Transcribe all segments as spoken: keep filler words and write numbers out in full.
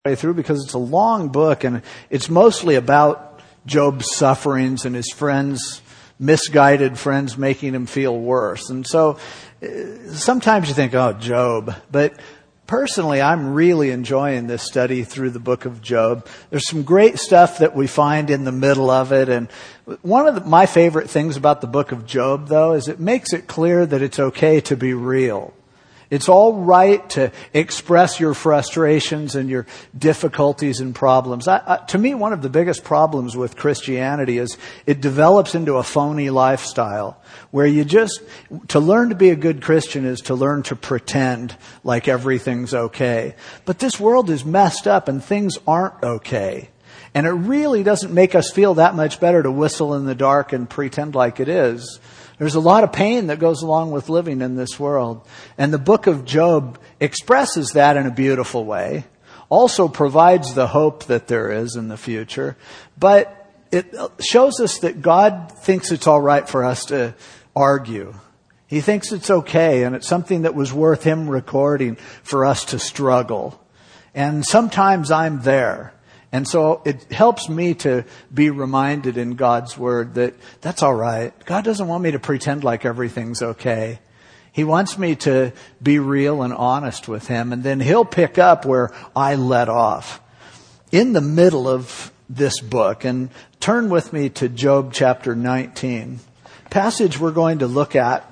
way through because it's a long book and it's mostly about Job's sufferings and his friends, misguided friends making him feel worse. And so sometimes you think, oh, Job. But personally, I'm really enjoying this study through the book of Job. There's some great stuff that we find in the middle of it. And one of the, my favorite things about the book of Job, though, is it makes it clear that it's okay to be real. It's all right to express your frustrations and your difficulties and problems. I, I, to me, one of the biggest problems with Christianity is it develops into a phony lifestyle where you just, to learn to be a good Christian is to learn to pretend like everything's okay. But this world is messed up and things aren't okay. And it really doesn't make us feel that much better to whistle in the dark and pretend like it is. There's a lot of pain that goes along with living in this world. And the book of Job expresses that in a beautiful way. Also provides the hope that there is in the future. But it shows us that God thinks it's all right for us to argue. He thinks it's okay, and it's something that was worth him recording for us to struggle. And sometimes I'm there. And so it helps me to be reminded in God's word that that's all right. God doesn't want me to pretend like everything's okay. He wants me to be real and honest with him, and then he'll pick up where I let off. In the middle of this book, and turn with me to Job chapter nineteen, passage we're going to look at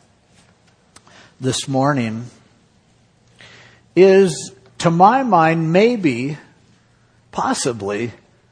this morning is, to my mind, maybe possibly,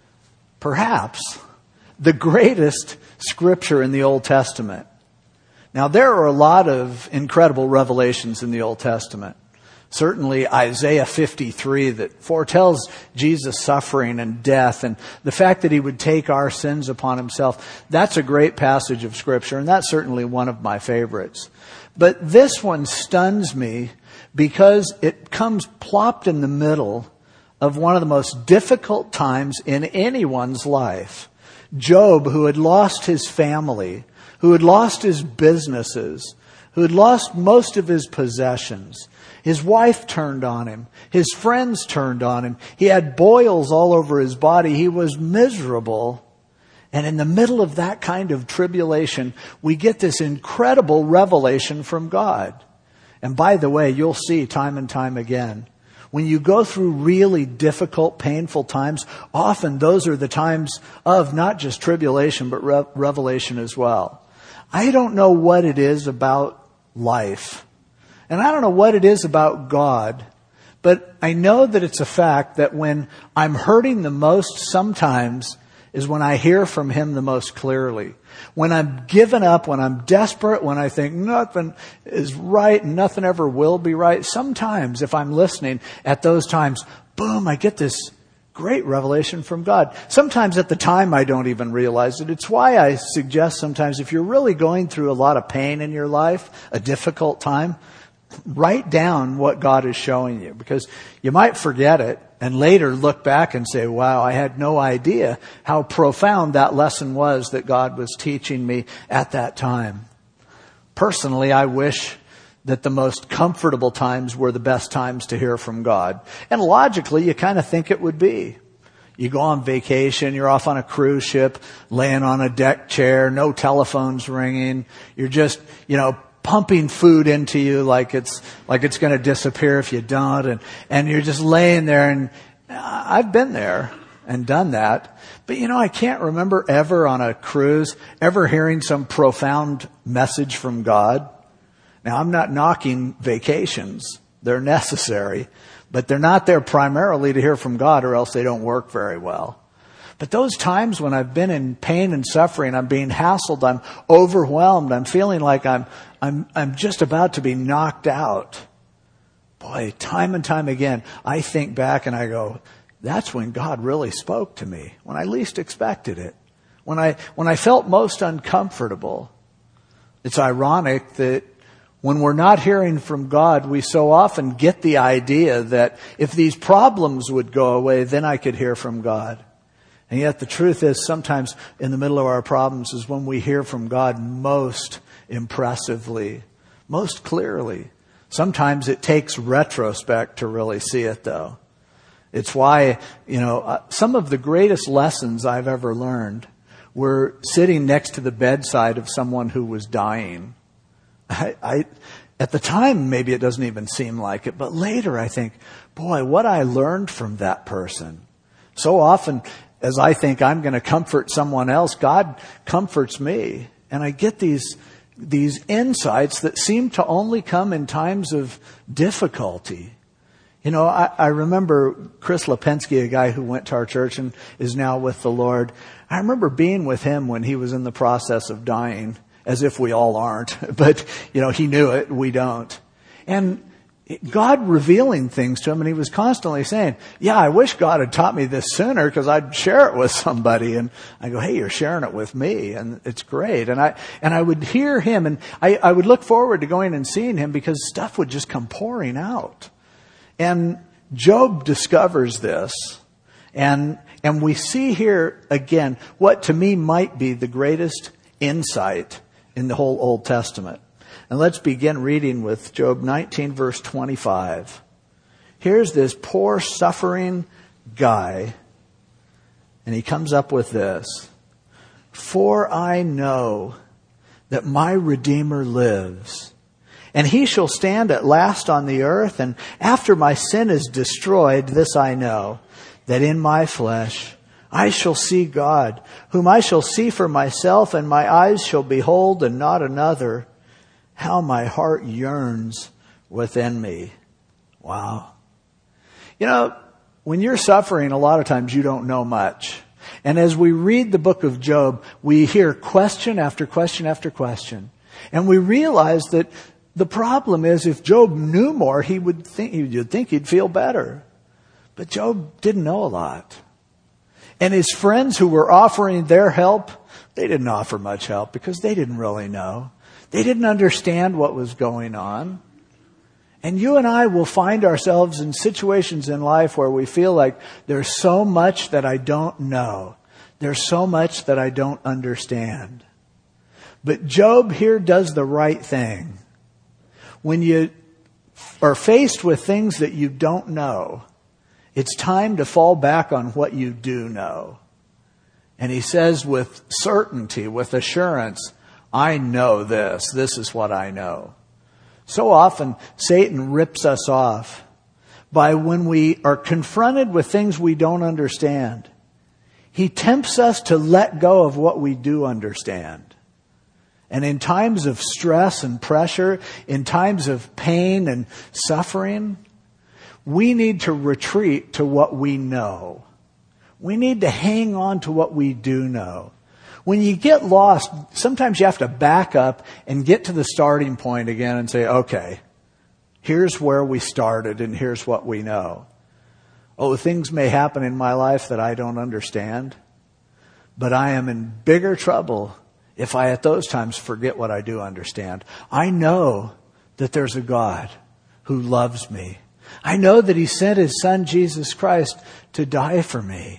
perhaps, the greatest scripture in the Old Testament. Now, there are a lot of incredible revelations in the Old Testament. Certainly Isaiah fifty-three that foretells Jesus' suffering and death and the fact that he would take our sins upon himself. That's a great passage of scripture, and that's certainly one of my favorites. But this one stuns me because it comes plopped in the middle of one of the most difficult times in anyone's life. Job, who had lost his family, who had lost his businesses, who had lost most of his possessions. His wife turned on him. His friends turned on him. He had boils all over his body. He was miserable. And in the middle of that kind of tribulation, we get this incredible revelation from God. And by the way, you'll see time and time again, when you go through really difficult, painful times, often those are the times of not just tribulation, but re- revelation as well. I don't know what it is about life, and I don't know what it is about God, but I know that it's a fact that when I'm hurting the most sometimes is when I hear from him the most clearly. When I'm given up, when I'm desperate, when I think nothing is right and nothing ever will be right, sometimes if I'm listening at those times, boom, I get this great revelation from God. Sometimes at the time I don't even realize it. It's why I suggest sometimes if you're really going through a lot of pain in your life, a difficult time, write down what God is showing you, because you might forget it and later look back and say, wow, I had no idea how profound that lesson was that God was teaching me at that time. Personally, I wish that the most comfortable times were the best times to hear from God. And logically, you kind of think it would be. You go on vacation, you're off on a cruise ship, laying on a deck chair, no telephones ringing. You're just, you know, pumping food into you like it's like it's going to disappear if you don't, and and you're just laying there. And I've been there and done that, but you know, I can't remember ever on a cruise ever hearing some profound message from God. Now, I'm not knocking vacations; they're necessary, but they're not there primarily to hear from God, or else they don't work very well. But those times when I've been in pain and suffering, I'm being hassled, I'm overwhelmed, I'm feeling like I'm I'm I'm just about to be knocked out. Boy, time and time again, I think back and I go, that's when God really spoke to me, when I least expected it, when I when I felt most uncomfortable. It's ironic that when we're not hearing from God, we so often get the idea that if these problems would go away, then I could hear from God. And yet the truth is, sometimes in the middle of our problems is when we hear from God most impressively, most clearly. Sometimes it takes retrospect to really see it, though. It's why, you know, uh, some of the greatest lessons I've ever learned were sitting next to the bedside of someone who was dying. I, I, at the time, maybe it doesn't even seem like it, but later I think, boy, what I learned from that person. So often, as I think I'm going to comfort someone else, God comforts me. And I get these, these insights that seem to only come in times of difficulty. You know, I, I remember Chris Lipensky, a guy who went to our church and is now with the Lord. I remember being with him when he was in the process of dying, as if we all aren't. But, you know, he knew it, we don't. And God revealing things to him, and he was constantly saying, yeah, I wish God had taught me this sooner because I'd share it with somebody. And I go, hey, you're sharing it with me, and it's great. And I and I would hear him, and I, I would look forward to going and seeing him because stuff would just come pouring out. And Job discovers this, and and we see here again what to me might be the greatest insight in the whole Old Testament. And let's begin reading with Job nineteen, verse twenty-five. Here's this poor, suffering guy, and he comes up with this. For I know that my Redeemer lives, and he shall stand at last on the earth, and after my sin is destroyed, this I know, that in my flesh I shall see God, whom I shall see for myself, and my eyes shall behold, and not another. How my heart yearns within me. Wow. You know, when you're suffering, a lot of times you don't know much. And as we read the book of Job, we hear question after question after question. And we realize that the problem is if Job knew more, he would think, you'd think he'd feel better. But Job didn't know a lot. And his friends who were offering their help, they didn't offer much help because they didn't really know. They didn't understand what was going on. And you and I will find ourselves in situations in life where we feel like there's so much that I don't know. There's so much that I don't understand. But Job here does the right thing. When you are faced with things that you don't know, it's time to fall back on what you do know. And he says with certainty, with assurance, I know this. This is what I know. So often, Satan rips us off by when we are confronted with things we don't understand. He tempts us to let go of what we do understand. And in times of stress and pressure, in times of pain and suffering, we need to retreat to what we know. We need to hang on to what we do know. When you get lost, sometimes you have to back up and get to the starting point again and say, okay, here's where we started and here's what we know. Oh, things may happen in my life that I don't understand, but I am in bigger trouble if I at those times forget what I do understand. I know that there's a God who loves me. I know that he sent his son, Jesus Christ, to die for me.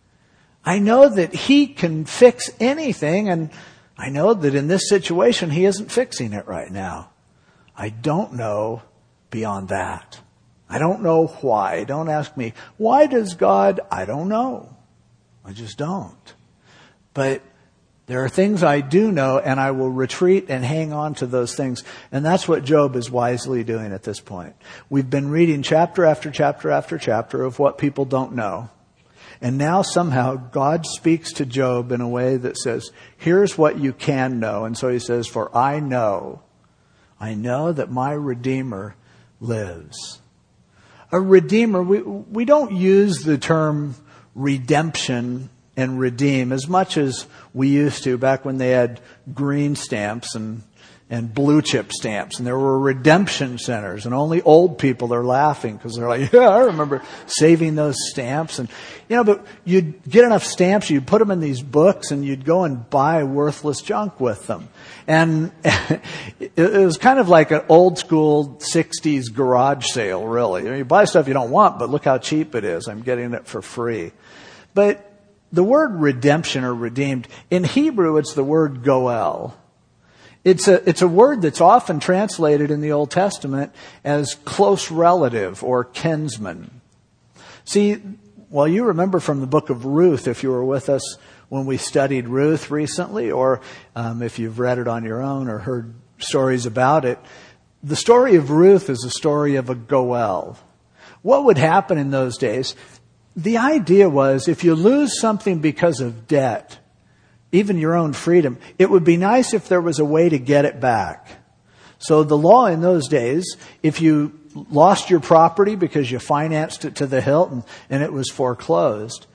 I know that he can fix anything, and I know that in this situation, he isn't fixing it right now. I don't know beyond that. I don't know why. Don't ask me, why does God? I don't know. I just don't. But there are things I do know, and I will retreat and hang on to those things. And that's what Job is wisely doing at this point. We've been reading chapter after chapter after chapter of what people don't know. And now somehow God speaks to Job in a way that says, here's what you can know. And so he says, for I know, I know that my Redeemer lives. A Redeemer, we, we don't use the term redemption and redeem as much as we used to back when they had green stamps and and blue chip stamps, and there were redemption centers, and only old people are laughing because they're like, yeah, I remember saving those stamps. And, you know, but you'd get enough stamps, you'd put them in these books, and you'd go and buy worthless junk with them. And it was kind of like an old school sixties garage sale, really. You know, you buy stuff you don't want, but look how cheap it is. I'm getting it for free. But the word redemption or redeemed, in Hebrew, it's the word goel. It's a, it's a word that's often translated in the Old Testament as close relative or kinsman. See, well, you remember from the book of Ruth, if you were with us when we studied Ruth recently, or um, if you've read it on your own or heard stories about it, the story of Ruth is a story of a Goel. What would happen in those days? The idea was if you lose something because of debt, even your own freedom, it would be nice if there was a way to get it back. So the law in those days, if you lost your property because you financed it to the hilt and, and it was foreclosed,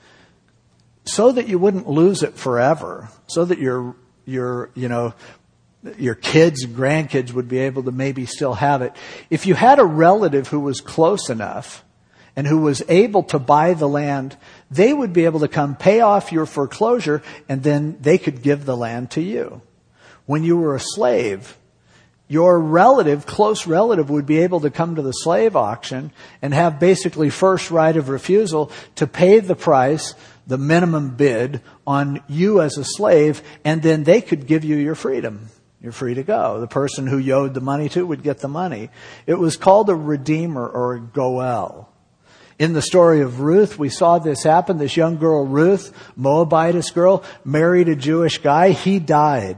so that you wouldn't lose it forever, so that your, your, you know, your kids and grandkids would be able to maybe still have it. If you had a relative who was close enough and who was able to buy the land, they would be able to come pay off your foreclosure, and then they could give the land to you. When you were a slave, your relative, close relative, would be able to come to the slave auction and have basically first right of refusal to pay the price, the minimum bid, on you as a slave, and then they could give you your freedom. You're free to go. The person who you owed the money to would get the money. It was called a redeemer or a goel. In the story of Ruth, we saw this happen. This young girl, Ruth, Moabitess girl, married a Jewish guy. He died.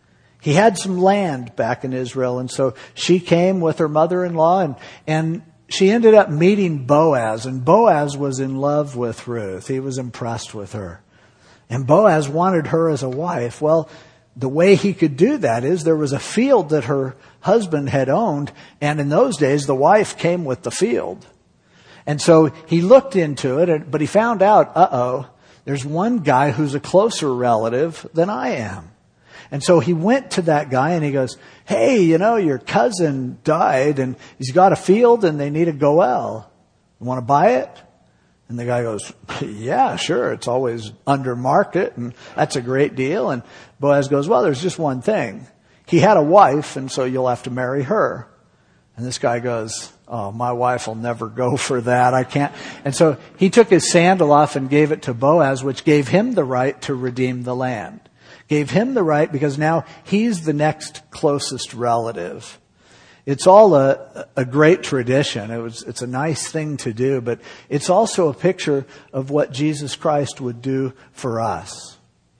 He had some land back in Israel, and so she came with her mother-in-law, and, and she ended up meeting Boaz, and Boaz was in love with Ruth. He was impressed with her. And Boaz wanted her as a wife. Well, the way he could do that is there was a field that her husband had owned, and in those days the wife came with the field. And so he looked into it, but he found out, uh-oh, there's one guy who's a closer relative than I am. And so he went to that guy and he goes, hey, you know, your cousin died and he's got a field and they need a goel. You want to buy it? And the guy goes, yeah, sure. It's always under market and that's a great deal. And Boaz goes, well, there's just one thing. He had a wife, and so you'll have to marry her. And this guy goes, oh, my wife will never go for that. I can't. And so he took his sandal off and gave it to Boaz, which gave him the right to redeem the land. Gave him the right because now he's the next closest relative. It's all a, a great tradition. It was, it's a nice thing to do, but it's also a picture of what Jesus Christ would do for us.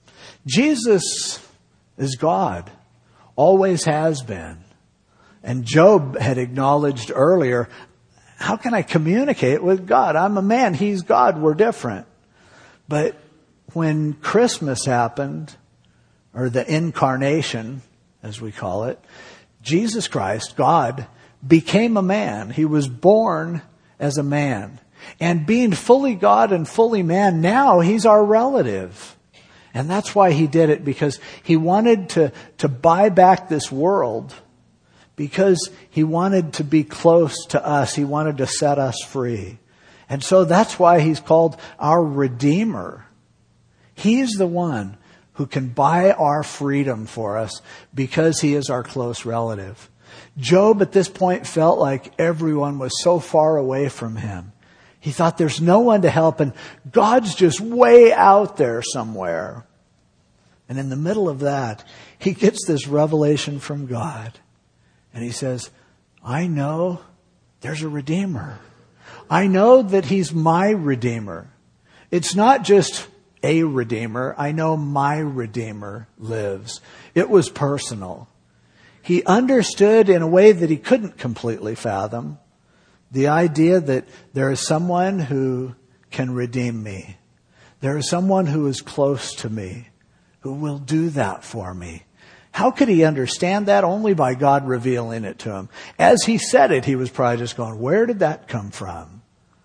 Jesus is God, always has been. And Job had acknowledged earlier, how can I communicate with God? I'm a man, he's God, we're different. But when Christmas happened, or the incarnation, as we call it, Jesus Christ, God, became a man. He was born as a man. And being fully God and fully man, now he's our relative. And that's why he did it, because he wanted to, to buy back this world, because he wanted to be close to us. He wanted to set us free. And so that's why he's called our Redeemer. He's the one who can buy our freedom for us because he is our close relative. Job at this point felt like everyone was so far away from him. He thought there's no one to help, and God's just way out there somewhere. And in the middle of that, he gets this revelation from God. And he says, I know there's a Redeemer. I know that he's my Redeemer. It's not just a Redeemer. I know my Redeemer lives. It was personal. He understood in a way that he couldn't completely fathom the idea that there is someone who can redeem me. There is someone who is close to me, who will do that for me. How could he understand that? Only by God revealing it to him. As he said it, he was probably just going, where did that come from?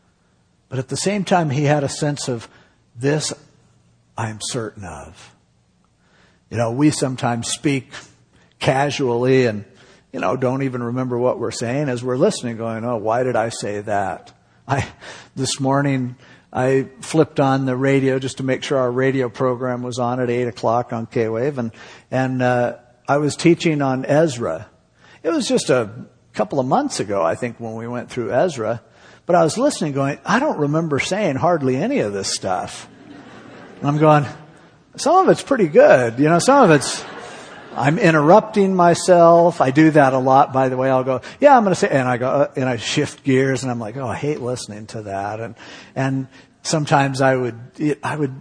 But at the same time, he had a sense of, this I'm certain of. You know, we sometimes speak casually and, you know, don't even remember what we're saying as we're listening, going, oh, why did I say that? I, this morning, I flipped on the radio just to make sure our radio program was on at eight o'clock on K-Wave, and, and, uh, I was teaching on Ezra. It was just a couple of months ago, I think, when we went through Ezra, but I was listening going, I don't remember saying hardly any of this stuff. And I'm going, some of it's pretty good, you know, some of it's, I'm interrupting myself. I do that a lot, by the way. I'll go, yeah, I'm going to say, and I go, uh, and I shift gears, and I'm like, oh, I hate listening to that. And, and sometimes I would, I would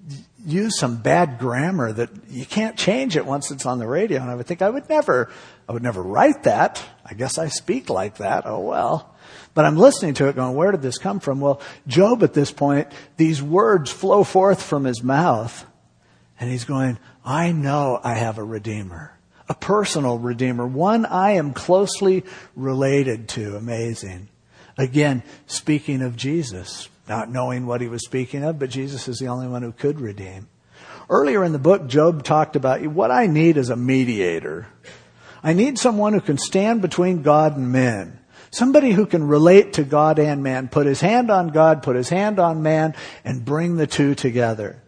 use some bad grammar that you can't change it once it's on the radio. And I would think I would never, I would never write that. I guess I speak like that. Oh, well. But I'm listening to it going, where did this come from? Well, Job at this point, these words flow forth from his mouth. And he's going, I know I have a Redeemer, a personal Redeemer, one I am closely related to. Amazing. Again, speaking of Jesus, not knowing what he was speaking of, but Jesus is the only one who could redeem. Earlier in the book, Job talked about what I need is a mediator. I need someone who can stand between God and men. Somebody who can relate to God and man, put his hand on God, put his hand on man, and bring the two together.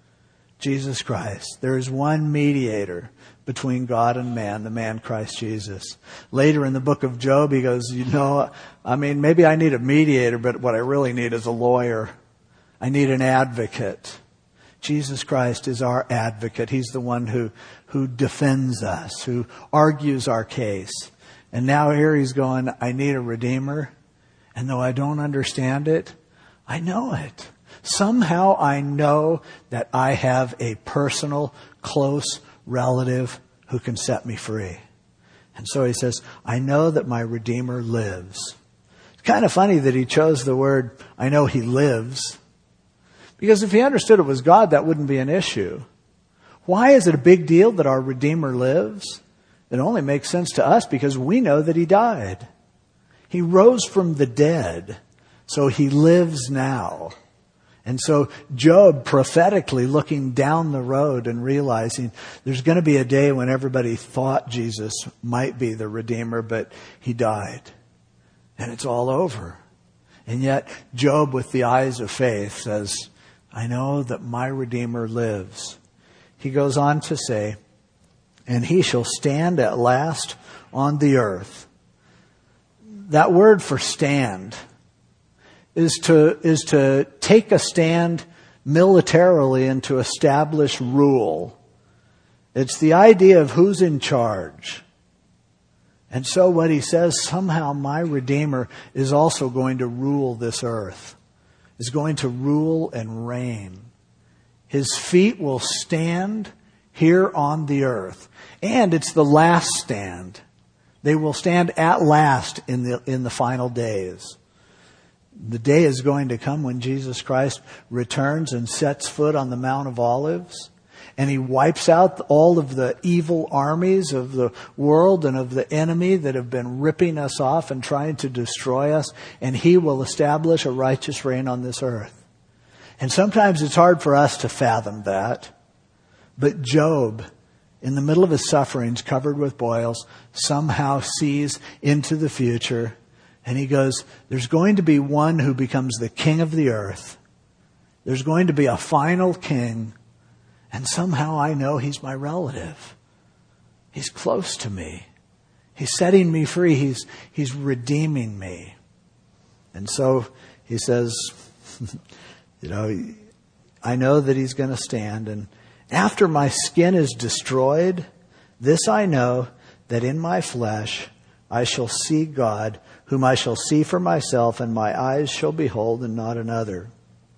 Jesus Christ. There is one mediator between God and man, the man Christ Jesus. Later in the book of Job, he goes, you know, I mean, maybe I need a mediator, but what I really need is a lawyer. I need an advocate. Jesus Christ is our advocate. He's the one who, who defends us, who argues our case. And now here he's going, I need a Redeemer. And though I don't understand it, I know it. Somehow I know that I have a personal, close relative who can set me free. And so he says, I know that my Redeemer lives. It's kind of funny that he chose the word, I know he lives. Because if he understood it was God, that wouldn't be an issue. Why is it a big deal that our Redeemer lives? It only makes sense to us because we know that he died. He rose from the dead, so he lives now. And so Job prophetically looking down the road and realizing there's going to be a day when everybody thought Jesus might be the Redeemer, but he died. And it's all over. And yet Job, with the eyes of faith, says, I know that my Redeemer lives. He goes on to say, and he shall stand at last on the earth. That word for stand is to, is to take a stand militarily and to establish rule. It's the idea of who's in charge. And so what he says, somehow my Redeemer is also going to rule this earth, is going to rule and reign. His feet will stand here on the earth. And it's the last stand. They will stand at last in the, in the final days. The day is going to come when Jesus Christ returns and sets foot on the Mount of Olives. And he wipes out all of the evil armies of the world and of the enemy that have been ripping us off and trying to destroy us. And he will establish a righteous reign on this earth. And sometimes it's hard for us to fathom that. But Job, in the middle of his sufferings, covered with boils, somehow sees into the future. And he goes, there's going to be one who becomes the king of the earth. There's going to be a final king. And somehow I know he's my relative. He's close to me. He's setting me free. He's, he's redeeming me. And so he says, you know, I know that he's going to stand. And after my skin is destroyed, this I know, that in my flesh I shall see God, whom I shall see for myself, and my eyes shall behold and not another.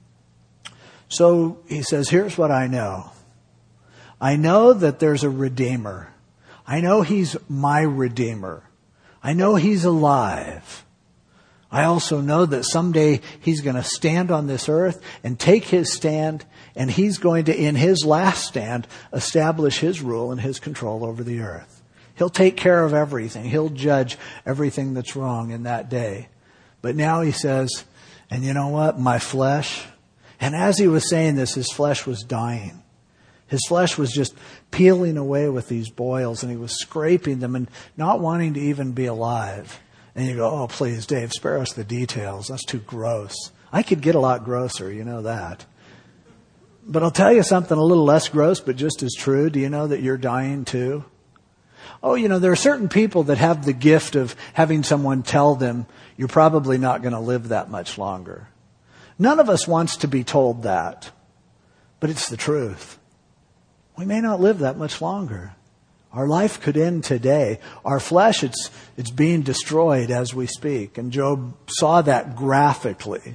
So he says, here's what I know. I know that there's a Redeemer. I know he's my Redeemer. I know he's alive. I also know that someday he's going to stand on this earth and take his stand, and he's going to, in his last stand, establish his rule and his control over the earth. He'll take care of everything. He'll judge everything that's wrong in that day. But now he says, and you know what? My flesh. And as he was saying this, his flesh was dying. His flesh was just peeling away with these boils, and he was scraping them and not wanting to even be alive. And you go, oh, please, Dave, spare us the details. That's too gross. I could get a lot grosser, you know that. But I'll tell you something a little less gross, but just as true. Do you know that you're dying too? Oh, you know, there are certain people that have the gift of having someone tell them, you're probably not going to live that much longer. None of us wants to be told that, but it's the truth. We may not live that much longer. Our life could end today. Our flesh, it's, it's being destroyed as we speak. And Job saw that graphically.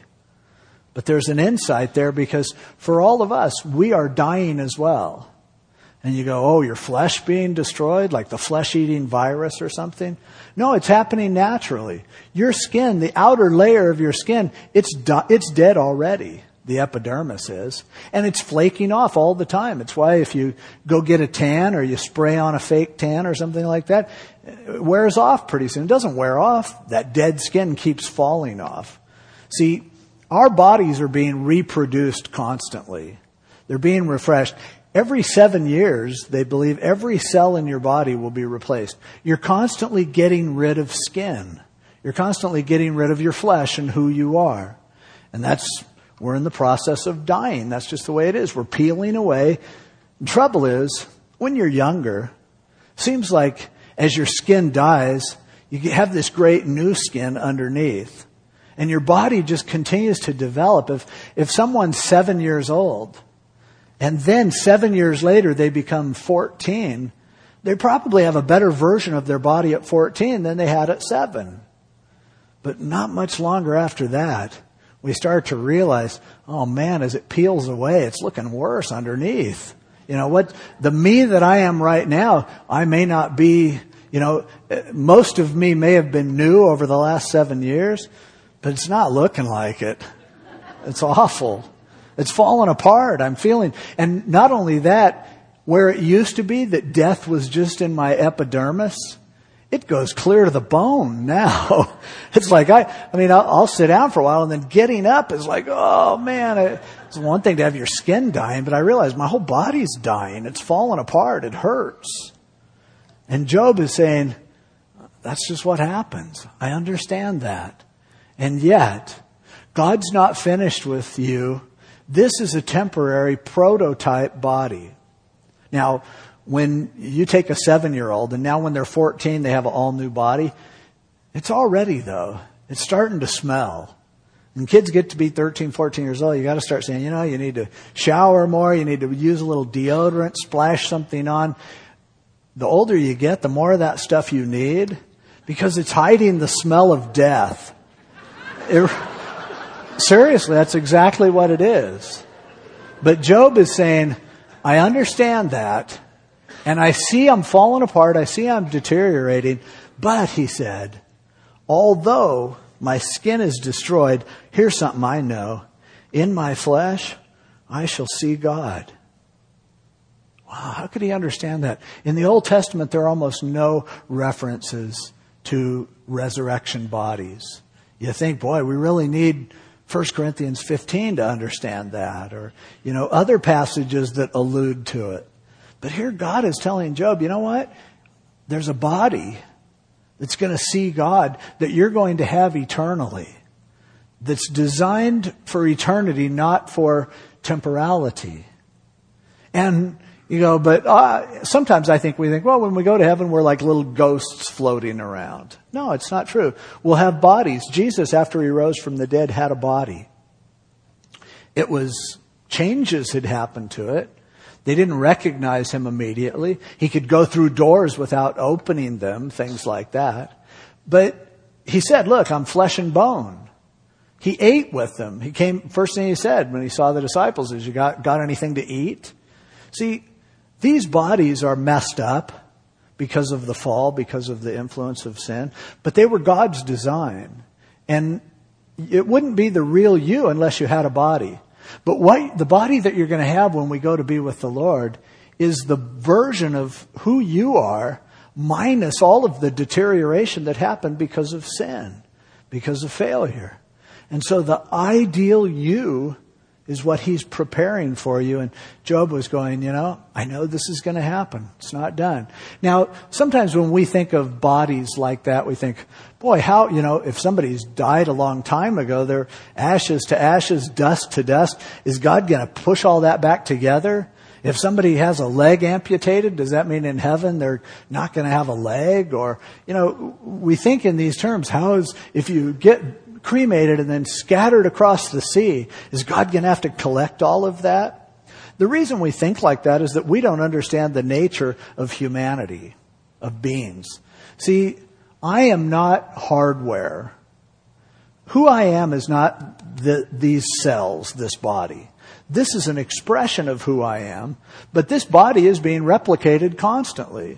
But there's an insight there because for all of us, we are dying as well. And you go, oh, your flesh being destroyed, like the flesh-eating virus or something? No, it's happening naturally. Your skin, the outer layer of your skin, it's di- it's dead already. The epidermis is. And it's flaking off all the time. It's why if you go get a tan or you spray on a fake tan or something like that, it wears off pretty soon. It doesn't wear off. That dead skin keeps falling off. See, our bodies are being reproduced constantly. They're being refreshed. Every seven years, they believe every cell in your body will be replaced. You're constantly getting rid of skin. You're constantly getting rid of your flesh and who you are. And that's, we're in the process of dying. That's just the way it is. We're peeling away. The trouble is, when you're younger, seems like as your skin dies, you have this great new skin underneath. And your body just continues to develop. If, if someone's seven years old, and then seven years later they become fourteen, they probably have a better version of their body at fourteen than they had at seven. But not much longer after that, we start to realize, oh man, as it peels away, it's looking worse underneath. You know what? The me that I am right now, I may not be, you know, most of me may have been new over the last seven years, but it's not looking like it. It's awful. It's fallen apart. I'm feeling, and not only that, where it used to be that death was just in my epidermis, it goes clear to the bone now. It's like, I, I mean, I'll, I'll sit down for a while and then getting up is like, oh man, I, it's one thing to have your skin dying, but I realize my whole body's dying. It's fallen apart. It hurts. And Job is saying, that's just what happens. I understand that. And yet, God's not finished with you. This is a temporary prototype body. Now, when you take a seven-year-old and now when they're fourteen, they have an all-new body, it's already, though, it's starting to smell. When kids get to be thirteen, fourteen years old, you got to start saying, you know, you need to shower more, you need to use a little deodorant, splash something on. The older you get, the more of that stuff you need because it's hiding the smell of death. It, seriously, that's exactly what it is. But Job is saying, I understand that, and I see I'm falling apart, I see I'm deteriorating, but, he said, although my skin is destroyed, here's something I know. In my flesh, I shall see God. Wow, how could he understand that? In the Old Testament, there are almost no references to resurrection bodies. You think, boy, we really need First Corinthians fifteen to understand that, or, you know, other passages that allude to it. But here God is telling Job, you know what? There's a body that's going to see God that you're going to have eternally, that's designed for eternity, not for temporality. And you go, but uh, sometimes I think we think, well, when we go to heaven, we're like little ghosts floating around. No, it's not true. We'll have bodies. Jesus, after he rose from the dead, had a body. It was, changes had happened to it. They didn't recognize him immediately. He could go through doors without opening them, things like that. But he said, look, I'm flesh and bone. He ate with them. He came, first thing he said when he saw the disciples is, you got, got anything to eat? See, these bodies are messed up because of the fall, because of the influence of sin, but they were God's design. And it wouldn't be the real you unless you had a body. But what the body that you're going to have when we go to be with the Lord is the version of who you are, minus all of the deterioration that happened because of sin, because of failure. And so the ideal you is what he's preparing for you. And Job was going, you know, I know this is going to happen. It's not done. Now, sometimes when we think of bodies like that, we think, boy, how, you know, if somebody's died a long time ago, they're ashes to ashes, dust to dust. Is God going to push all that back together? If somebody has a leg amputated, does that mean in heaven they're not going to have a leg? Or, you know, we think in these terms, how is, if you get cremated and then scattered across the sea, is God going to have to collect all of that? The reason we think like that is that we don't understand the nature of humanity, of beings. See, I am not hardware. Who I am is not the, these cells, this body. This is an expression of who I am, but this body is being replicated constantly.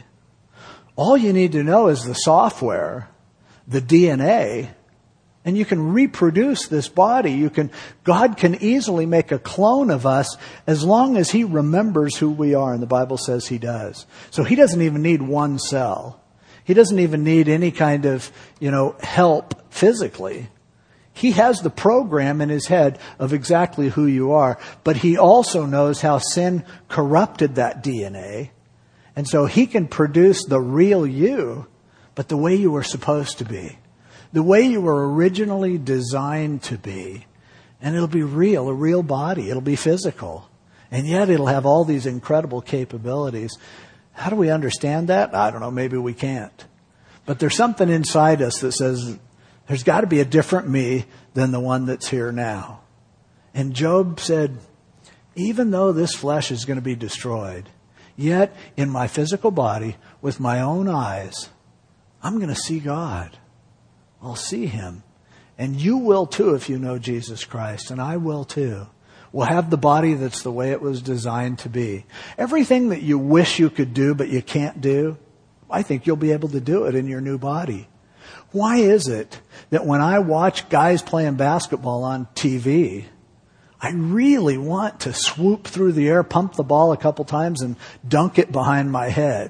All you need to know is the software, the D N A, and you can reproduce this body. You can, God can easily make a clone of us as long as He remembers who we are, and the Bible says He does. So He doesn't even need one cell. He doesn't even need any kind of, you know, help physically. He has the program in His head of exactly who you are, but He also knows how sin corrupted that D N A. And so He can produce the real you, but the way you were supposed to be. The way you were originally designed to be. And it'll be real, a real body. It'll be physical. And yet it'll have all these incredible capabilities. How do we understand that? I don't know, maybe we can't. But there's something inside us that says there's got to be a different me than the one that's here now. And Job said, even though this flesh is going to be destroyed, yet in my physical body, with my own eyes, I'm going to see God. I'll see Him. And you will too if you know Jesus Christ. And I will too. We'll have the body that's the way it was designed to be. Everything that you wish you could do but you can't do, I think you'll be able to do it in your new body. Why is it that when I watch guys playing basketball on T V, I really want to swoop through the air, pump the ball a couple times, and dunk it behind my head?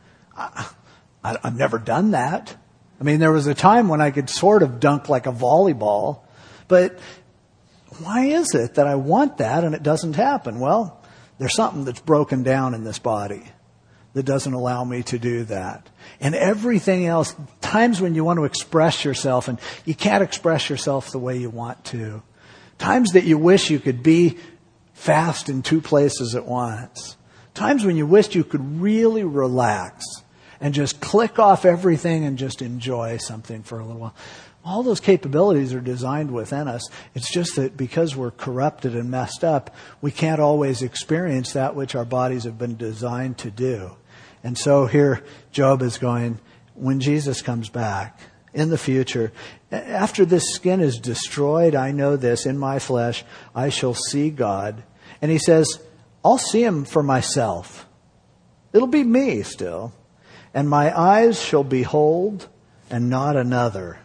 I, I, I've never done that. I mean, there was a time when I could sort of dunk like a volleyball, but why is it that I want that and it doesn't happen? Well, there's something that's broken down in this body that doesn't allow me to do that. And everything else, times when you want to express yourself and you can't express yourself the way you want to. Times that you wish you could be fast in two places at once. Times when you wished you could really relax and just click off everything and just enjoy something for a little while. All those capabilities are designed within us. It's just that because we're corrupted and messed up, we can't always experience that which our bodies have been designed to do. And so here Job is going, when Jesus comes back in the future, after this skin is destroyed, I know this, in my flesh, I shall see God. And he says, I'll see Him for myself. It'll be me still. And my eyes shall behold and not another.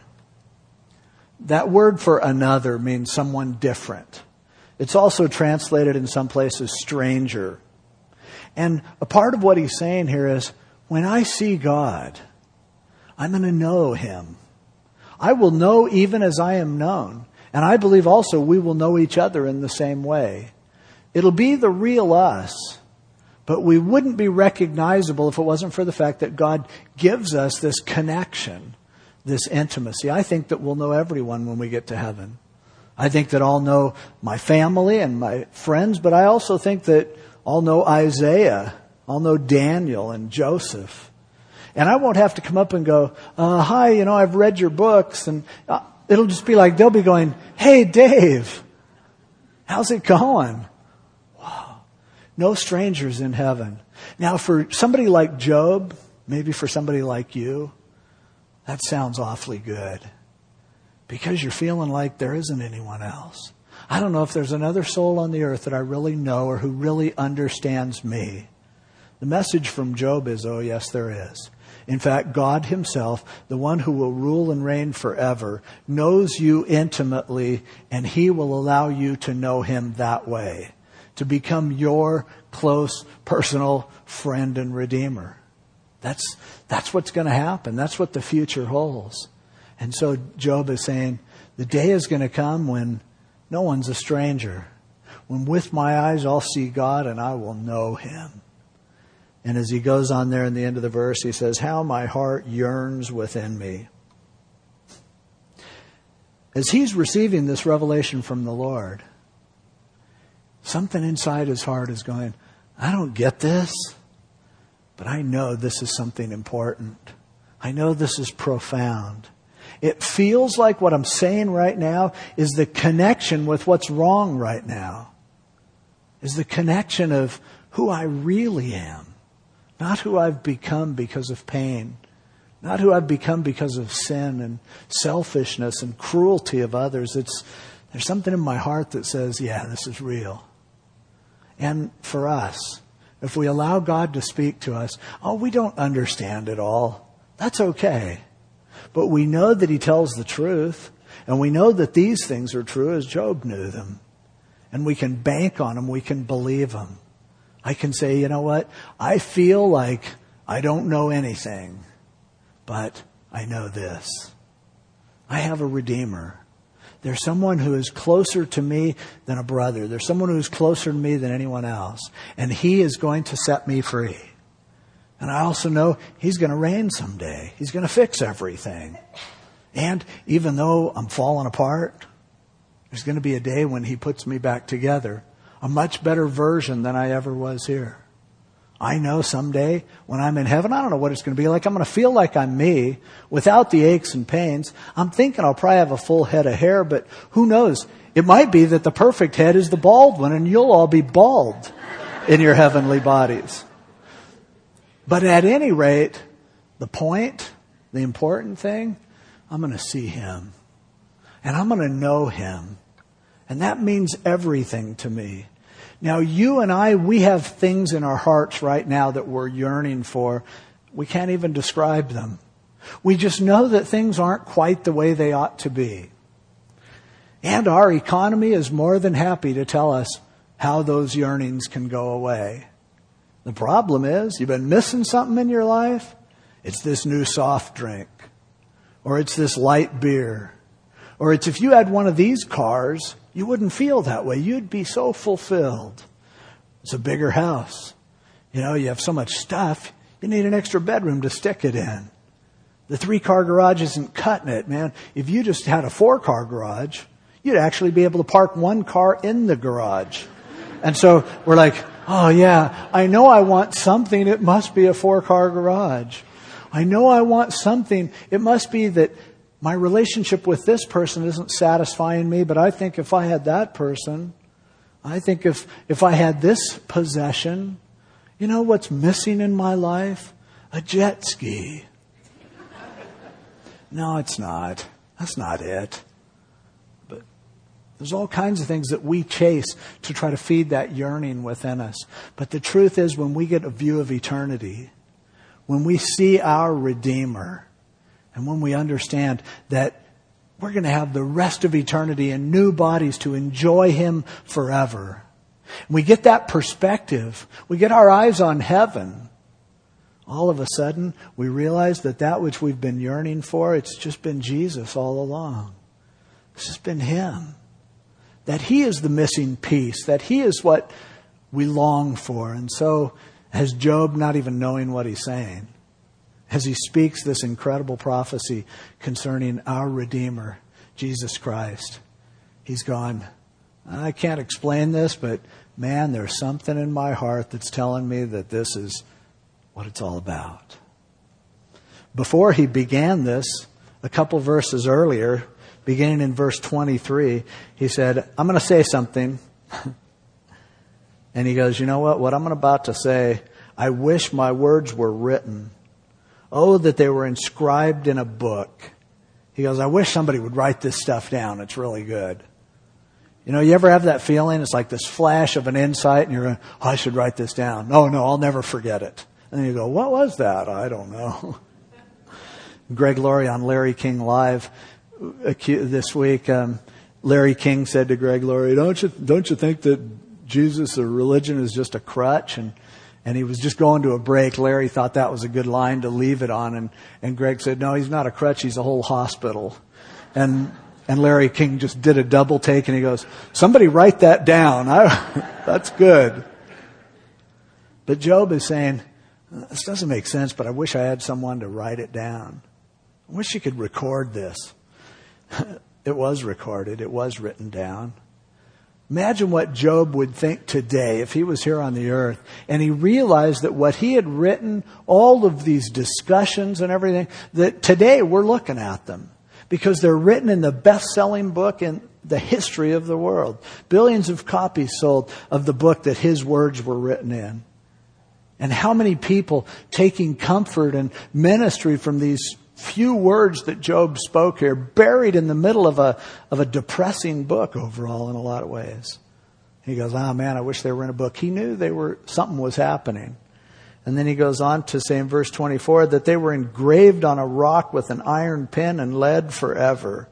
That word for another means someone different. It's also translated in some places stranger. And a part of what he's saying here is, when I see God, I'm going to know Him. I will know even as I am known. And I believe also we will know each other in the same way. It'll be the real us. But we wouldn't be recognizable if it wasn't for the fact that God gives us this connection, this intimacy. I think that we'll know everyone when we get to heaven. I think that I'll know my family and my friends, but I also think that I'll know Isaiah. I'll know Daniel and Joseph. And I won't have to come up and go, uh, hi, you know, I've read your books. And uh, it'll just be like, they'll be going, hey, Dave, how's it going? No strangers in heaven. Now, for somebody like Job, maybe for somebody like you, that sounds awfully good. Because you're feeling like there isn't anyone else. I don't know if there's another soul on the earth that I really know or who really understands me. The message from Job is, oh yes, there is. In fact, God Himself, the one who will rule and reign forever, knows you intimately, and He will allow you to know Him that way. To become your close, personal friend and redeemer. That's, that's what's going to happen. That's what the future holds. And so Job is saying, the day is going to come when no one's a stranger. When with my eyes I'll see God and I will know Him. And as he goes on there in the end of the verse, he says, how my heart yearns within me. As he's receiving this revelation from the Lord, something inside his heart is going, I don't get this, but I know this is something important. I know this is profound. It feels like what I'm saying right now is the connection with what's wrong right now. is the connection of who I really am, not who I've become because of pain, not who I've become because of sin and selfishness and cruelty of others. It's there's something in my heart that says, yeah, this is real. And for us, if we allow God to speak to us, oh, we don't understand it all. That's okay. But we know that He tells the truth. And we know that these things are true as Job knew them. And we can bank on them. We can believe them. I can say, you know what? I feel like I don't know anything. But I know this. I have a Redeemer. There's someone who is closer to me than a brother. There's someone who is closer to me than anyone else. And He is going to set me free. And I also know He's going to reign someday. He's going to fix everything. And even though I'm falling apart, there's going to be a day when He puts me back together. A much better version than I ever was here. I know someday when I'm in heaven, I don't know what it's going to be like. I'm going to feel like I'm me without the aches and pains. I'm thinking I'll probably have a full head of hair, but who knows? It might be that the perfect head is the bald one and you'll all be bald in your heavenly bodies. But at any rate, the point, the important thing, I'm going to see Him and I'm going to know Him. And that means everything to me. Now, you and I, we have things in our hearts right now that we're yearning for. We can't even describe them. We just know that things aren't quite the way they ought to be. And our economy is more than happy to tell us how those yearnings can go away. The problem is, you've been missing something in your life. It's this new soft drink. Or it's this light beer. Or it's if you had one of these cars, you wouldn't feel that way. You'd be so fulfilled. It's a bigger house. You know, you have so much stuff, you need an extra bedroom to stick it in. The three-car garage isn't cutting it, man. If you just had a four-car garage, you'd actually be able to park one car in the garage. And so we're like, oh yeah, I know I want something. It must be a four-car garage. I know I want something. It must be that my relationship with this person isn't satisfying me, but I think if I had that person, I think if, if I had this possession, you know what's missing in my life? A jet ski. No, it's not. That's not it. But there's all kinds of things that we chase to try to feed that yearning within us. But the truth is, when we get a view of eternity, when we see our Redeemer, and when we understand that we're going to have the rest of eternity in new bodies to enjoy Him forever, and we get that perspective, we get our eyes on heaven, all of a sudden we realize that that which we've been yearning for, it's just been Jesus all along. It's just been Him. That He is the missing piece, that He is what we long for. And so, as Job, not even knowing what he's saying, as he speaks this incredible prophecy concerning our Redeemer, Jesus Christ, he's gone, I can't explain this, but man, there's something in my heart that's telling me that this is what it's all about. Before he began this, a couple verses earlier, beginning in verse twenty-three, he said, I'm going to say something. And he goes, you know what? What I'm about to say, I wish my words were written. Oh, that they were inscribed in a book. He goes, I wish somebody would write this stuff down. It's really good. You know, you ever have that feeling? It's like this flash of an insight and you're going, oh, I should write this down. No, no, I'll never forget it. And then you go, what was that? I don't know. Greg Laurie on Larry King Live this week, um, Larry King said to Greg Laurie, don't you, don't you think that Jesus or religion is just a crutch? And And he was just going to a break. Larry thought that was a good line to leave it on. And, and Greg said, no, he's not a crutch. He's a whole hospital. And, and Larry King just did a double take and he goes, somebody write that down. I, that's good. But Job is saying, this doesn't make sense, but I wish I had someone to write it down. I wish you could record this. It was recorded. It was written down. Imagine what Job would think today if he was here on the earth and he realized that what he had written, all of these discussions and everything, that today we're looking at them because they're written in the best-selling book in the history of the world. Billions of copies sold of the book that his words were written in. And how many people taking comfort and ministry from these few words that Job spoke here, buried in the middle of a of a depressing book overall in a lot of ways. He goes, oh man, I wish they were in a book. He knew they were something was happening. And then he goes on to say in verse twenty-four that they were engraved on a rock with an iron pin and lead forever.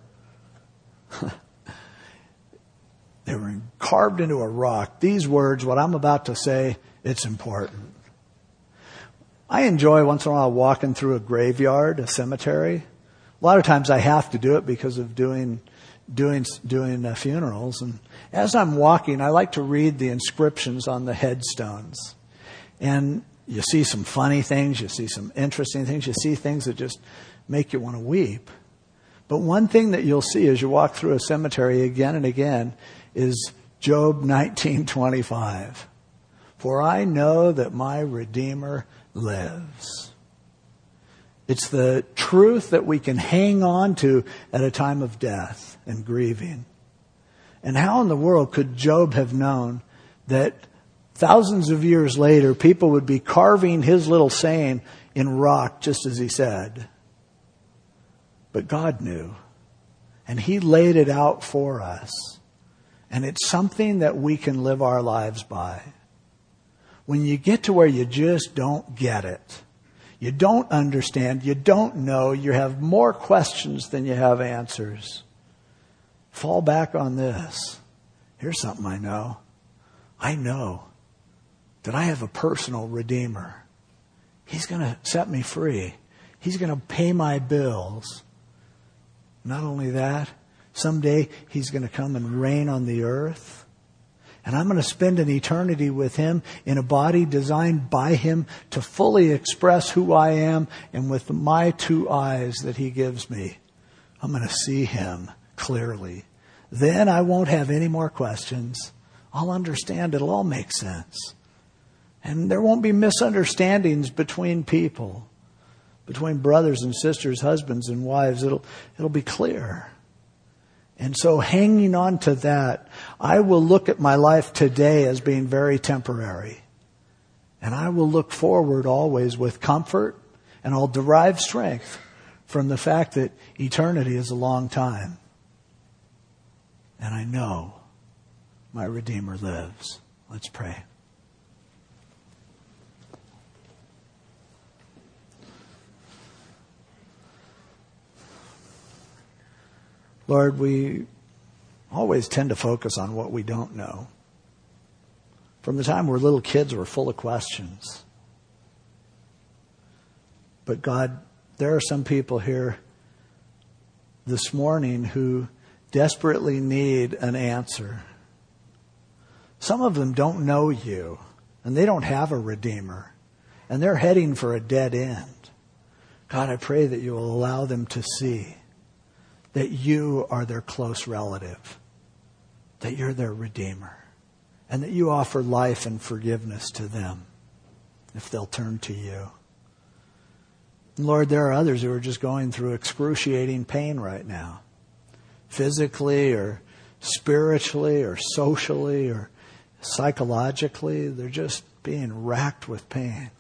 They were carved into a rock. These words, what I'm about to say, it's important. I enjoy once in a while walking through a graveyard, a cemetery. A lot of times I have to do it because of doing doing doing uh, funerals. And as I'm walking, I like to read the inscriptions on the headstones. And you see some funny things, you see some interesting things, you see things that just make you want to weep. But one thing that you'll see as you walk through a cemetery again and again is Job nineteen twenty-five. For I know that my Redeemer lives. It's the truth that we can hang on to at a time of death and grieving. And how in the world could Job have known that thousands of years later people would be carving his little saying in rock just as he said? But God knew. And he laid it out for us. And it's something that we can live our lives by. When you get to where you just don't get it, you don't understand, you don't know, you have more questions than you have answers, fall back on this. Here's something I know. I know that I have a personal Redeemer. He's going to set me free. He's going to pay my bills. Not only that, someday He's going to come and reign on the earth. And I'm going to spend an eternity with Him in a body designed by Him to fully express who I am. And with my two eyes that He gives me, I'm going to see Him clearly. Then I won't have any more questions. I'll understand. It'll all make sense. And there won't be misunderstandings between people, between brothers and sisters, husbands and wives. It'll, it'll be clear. And so hanging on to that, I will look at my life today as being very temporary. And I will look forward always with comfort, and I'll derive strength from the fact that eternity is a long time. And I know my Redeemer lives. Let's pray. Lord, we always tend to focus on what we don't know. From the time we're little kids, we're full of questions. But God, there are some people here this morning who desperately need an answer. Some of them don't know you, and they don't have a Redeemer, and they're heading for a dead end. God, I pray that you will allow them to see that you are their close relative, that you're their Redeemer, and that you offer life and forgiveness to them if they'll turn to you. And Lord, there are others who are just going through excruciating pain right now, physically or spiritually or socially or psychologically. They're just being racked with pain.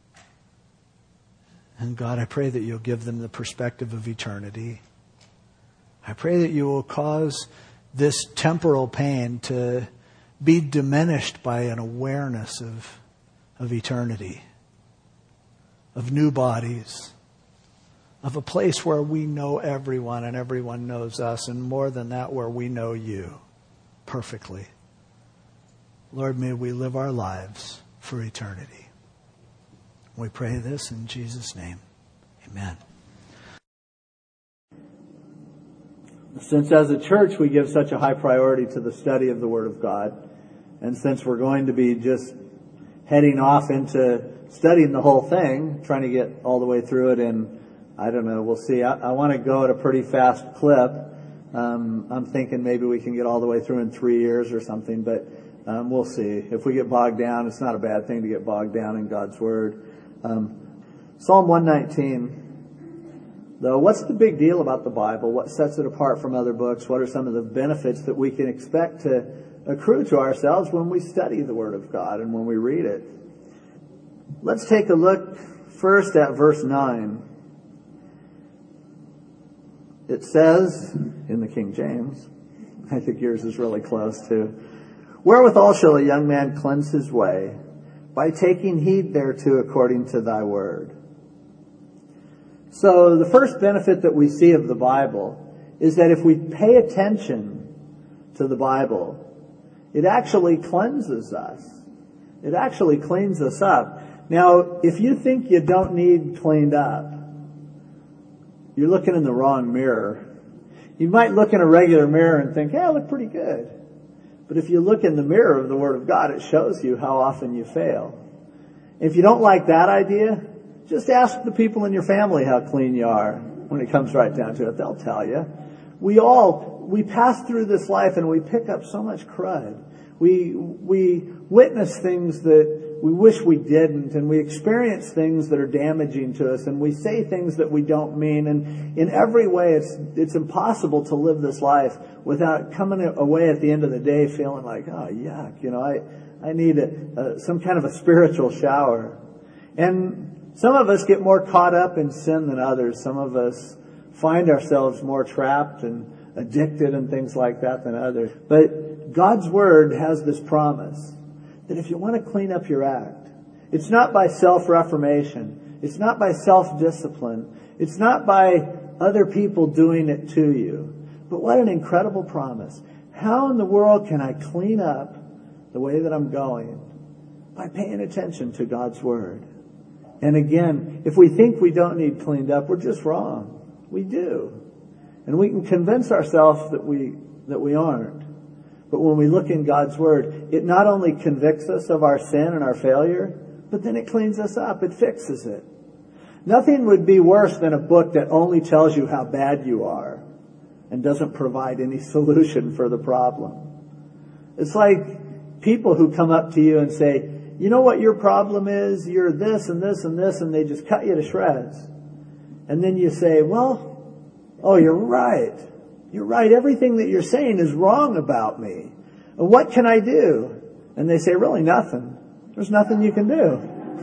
And God, I pray that you'll give them the perspective of eternity. I pray that you will cause this temporal pain to be diminished by an awareness of, of eternity, of new bodies, of a place where we know everyone and everyone knows us, and more than that, where we know you perfectly. Lord, may we live our lives for eternity. We pray this in Jesus' name. Amen. Since as a church we give such a high priority to the study of the Word of God, and since we're going to be just heading off into studying the whole thing, trying to get all the way through it in, I don't know, we'll see. I, I want to go at a pretty fast clip. Um, I'm thinking maybe we can get all the way through in three years or something, but um, we'll see. If we get bogged down, it's not a bad thing to get bogged down in God's Word. Um, Psalm one nineteen. though, what's the big deal about the Bible? What sets it apart from other books? What are some of the benefits that we can expect to accrue to ourselves when we study the Word of God and when we read it? Let's take a look first at verse nine. It says, in the King James, I think yours is really close too, "Wherewithal shall a young man cleanse his way? By taking heed thereto according to thy word." So the first benefit that we see of the Bible is that if we pay attention to the Bible, it actually cleanses us. It actually cleans us up. Now, if you think you don't need cleaned up, you're looking in the wrong mirror. You might look in a regular mirror and think, yeah, I look pretty good. But if you look in the mirror of the Word of God, it shows you how often you fail. If you don't like that idea, just ask the people in your family how clean you are when it comes right down to it. They'll tell you. We all, we pass through this life and we pick up so much crud. We, we witness things that we wish we didn't, and we experience things that are damaging to us, and we say things that we don't mean, and in every way it's it's impossible to live this life without coming away at the end of the day feeling like, oh, yuck, you know, I, I need a, a, some kind of a spiritual shower. And some of us get more caught up in sin than others. Some of us find ourselves more trapped and addicted and things like that than others. But God's Word has this promise that if you want to clean up your act, it's not by self-reformation. It's not by self-discipline. It's not by other people doing it to you. But what an incredible promise. How in the world can I clean up the way that I'm going? By paying attention to God's Word. And again, if we think we don't need cleaned up, we're just wrong. We do. And we can convince ourselves that we, that we aren't. But when we look in God's Word, it not only convicts us of our sin and our failure, but then it cleans us up. It fixes it. Nothing would be worse than a book that only tells you how bad you are and doesn't provide any solution for the problem. It's like people who come up to you and say, you know what your problem is? You're this and this and this, and they just cut you to shreds. And then you say, well, oh, you're right. You're right. Everything that you're saying is wrong about me. What can I do? And they say, really nothing. There's nothing you can do.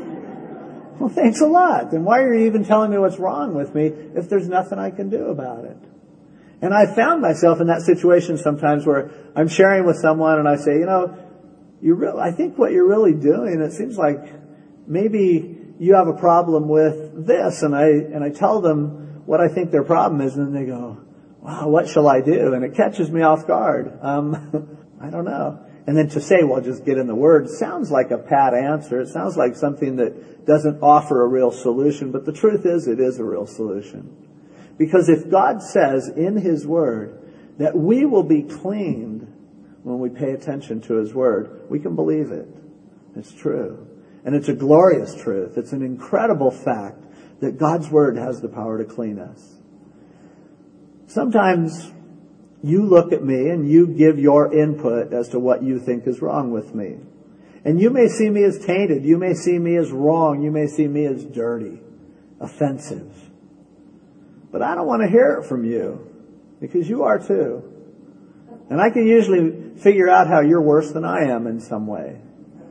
Well, thanks a lot. Then why are you even telling me what's wrong with me if there's nothing I can do about it? And I found myself in that situation sometimes where I'm sharing with someone and I say, you know, you really, I think what you're really doing, it seems like maybe you have a problem with this. And I, and I tell them what I think their problem is, and then they go, wow, what shall I do? And it catches me off guard. Um, I don't know. And then to say, well, just get in the Word, sounds like a pat answer. It sounds like something that doesn't offer a real solution. But the truth is, it is a real solution. Because if God says in His Word that we will be cleaned when we pay attention to His Word, we can believe it. It's true. And it's a glorious truth. It's an incredible fact that God's Word has the power to clean us. Sometimes you look at me and you give your input as to what you think is wrong with me. And you may see me as tainted. You may see me as wrong. You may see me as dirty, offensive. But I don't want to hear it from you, because you are too. And I can usually figure out how you're worse than I am in some way.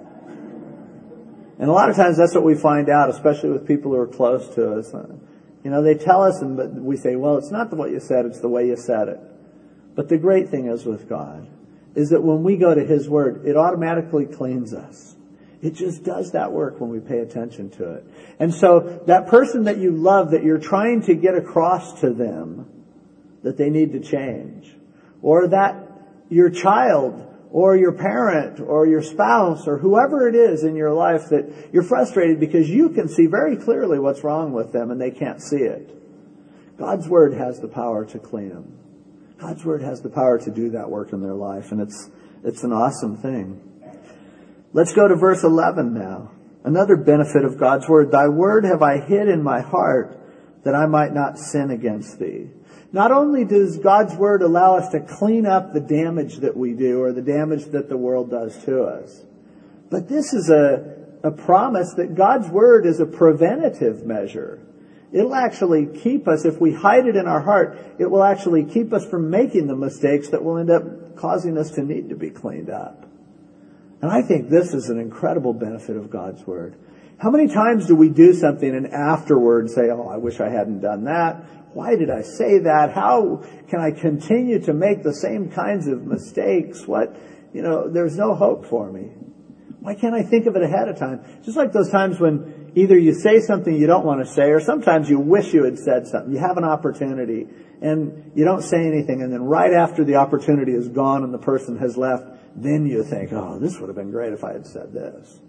And a lot of times that's what we find out, especially with people who are close to us. You know, they tell us, and but we say, well, it's not what you said, it's the way you said it. But the great thing is with God is that when we go to His Word, it automatically cleans us. It just does that work when we pay attention to it. And so that person that you love, that you're trying to get across to them that they need to change, or that your child or your parent or your spouse or whoever it is in your life that you're frustrated because you can see very clearly what's wrong with them and they can't see it. God's Word has the power to clean them. God's Word has the power to do that work in their life, and it's it's an awesome thing. Let's go to verse eleven now. Another benefit of God's Word. Thy Word have I hid in my heart that I might not sin against thee. Not only does God's Word allow us to clean up the damage that we do or the damage that the world does to us, but this is a, a promise that God's Word is a preventative measure. It'll actually keep us, if we hide it in our heart, it will actually keep us from making the mistakes that will end up causing us to need to be cleaned up. And I think this is an incredible benefit of God's Word. How many times do we do something and afterwards say, oh, I wish I hadn't done that? Why did I say that? How can I continue to make the same kinds of mistakes? What, you know, there's no hope for me. Why can't I think of it ahead of time? Just like those times when either you say something you don't want to say, or sometimes you wish you had said something. You have an opportunity and you don't say anything, and then right after the opportunity is gone and the person has left, then you think, oh, this would have been great if I had said this.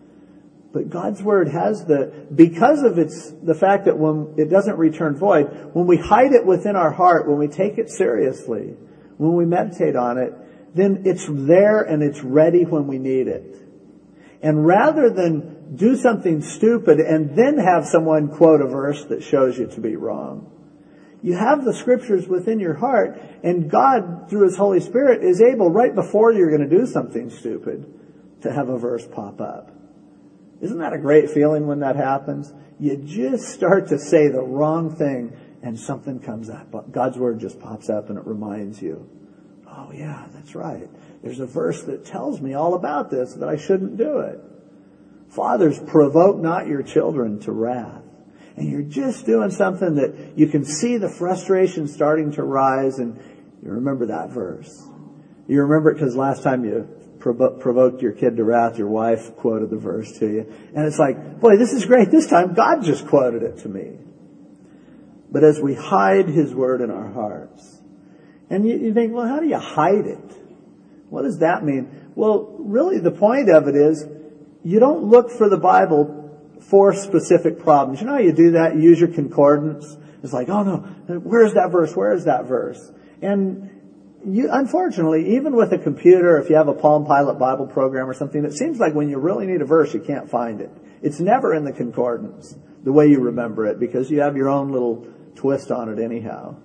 But God's Word has the, because of its, the fact that when it doesn't return void, when we hide it within our heart, when we take it seriously, when we meditate on it, then it's there and it's ready when we need it. And rather than do something stupid and then have someone quote a verse that shows you to be wrong, you have the Scriptures within your heart, and God, through His Holy Spirit, is able, right before you're going to do something stupid, to have a verse pop up. Isn't that a great feeling when that happens? You just start to say the wrong thing and something comes up. God's Word just pops up and it reminds you, oh yeah, that's right. There's a verse that tells me all about this, that I shouldn't do it. Fathers, provoke not your children to wrath. And you're just doing something that you can see the frustration starting to rise, and you remember that verse. You remember it because last time you provo- provoked your kid to wrath, your wife quoted the verse to you. And it's like, boy, this is great. This time God just quoted it to me. But as we hide His Word in our hearts, and you, you think, well, how do you hide it? What does that mean? Well, really the point of it is you don't look for the Bible for specific problems. You know how you do that? You use your concordance. It's like, oh no, where's that verse? Where is that verse? And you, unfortunately, even with a computer, if you have a Palm Pilot Bible program or something, it seems like when you really need a verse, you can't find it. It's never in the concordance, the way you remember it, because you have your own little twist on it anyhow.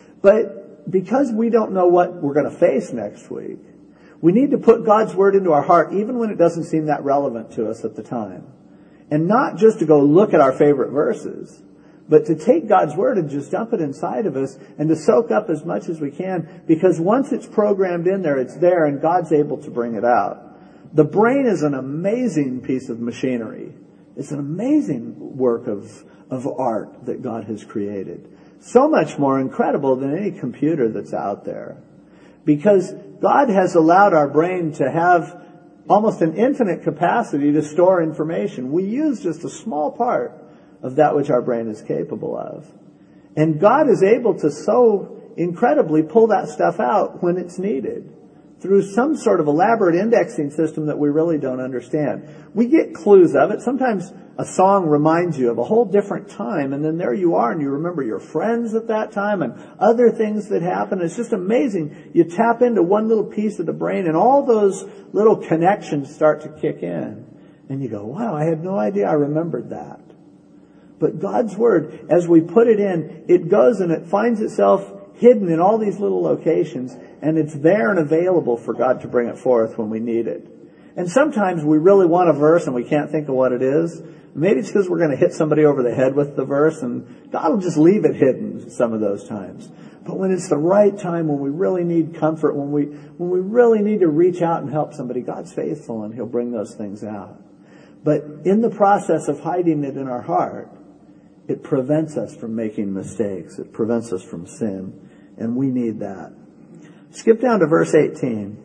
But because we don't know what we're going to face next week, we need to put God's Word into our heart, even when it doesn't seem that relevant to us at the time. And not just to go look at our favorite verses, but to take God's Word and just dump it inside of us and to soak up as much as we can, because once it's programmed in there, it's there and God's able to bring it out. The brain is an amazing piece of machinery. It's an amazing work of, of art that God has created. So much more incredible than any computer that's out there. Because God has allowed our brain to have almost an infinite capacity to store information. We use just a small part of that which our brain is capable of. And God is able to so incredibly pull that stuff out when it's needed through some sort of elaborate indexing system that we really don't understand. We get clues of it. Sometimes a song reminds you of a whole different time, and then there you are, and you remember your friends at that time and other things that happened. It's just amazing. You tap into one little piece of the brain, and all those little connections start to kick in. And you go, wow, I had no idea I remembered that. But God's Word, as we put it in, it goes and it finds itself hidden in all these little locations, and it's there and available for God to bring it forth when we need it. And sometimes we really want a verse and we can't think of what it is. Maybe it's because we're going to hit somebody over the head with the verse, and God will just leave it hidden some of those times. But when it's the right time, when we really need comfort, when we when we really need to reach out and help somebody, God's faithful and He'll bring those things out. But in the process of hiding it in our heart, it prevents us from making mistakes. It prevents us from sin. And we need that. Skip down to verse eighteen.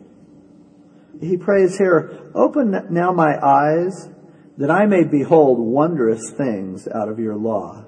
He prays here, open now my eyes that I may behold wondrous things out of your law.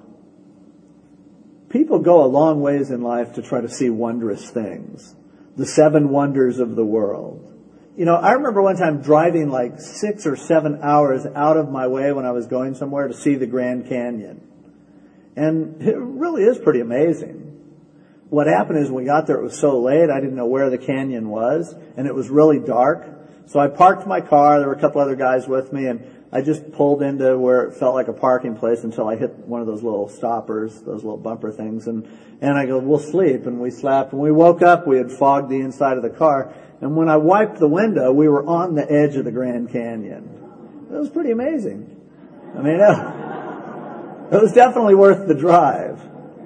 People go a long ways in life to try to see wondrous things. The seven wonders of the world. You know, I remember one time driving like six or seven hours out of my way when I was going somewhere to see the Grand Canyon. And it really is pretty amazing. What happened is when we got there, it was so late, I didn't know where the canyon was, and it was really dark. So I parked my car, there were a couple other guys with me, and I just pulled into where it felt like a parking place until I hit one of those little stoppers, those little bumper things, and, and I go, we'll sleep, and we slept. When we woke up, we had fogged the inside of the car, and when I wiped the window, we were on the edge of the Grand Canyon. It was pretty amazing. I mean, it, It was definitely worth the drive.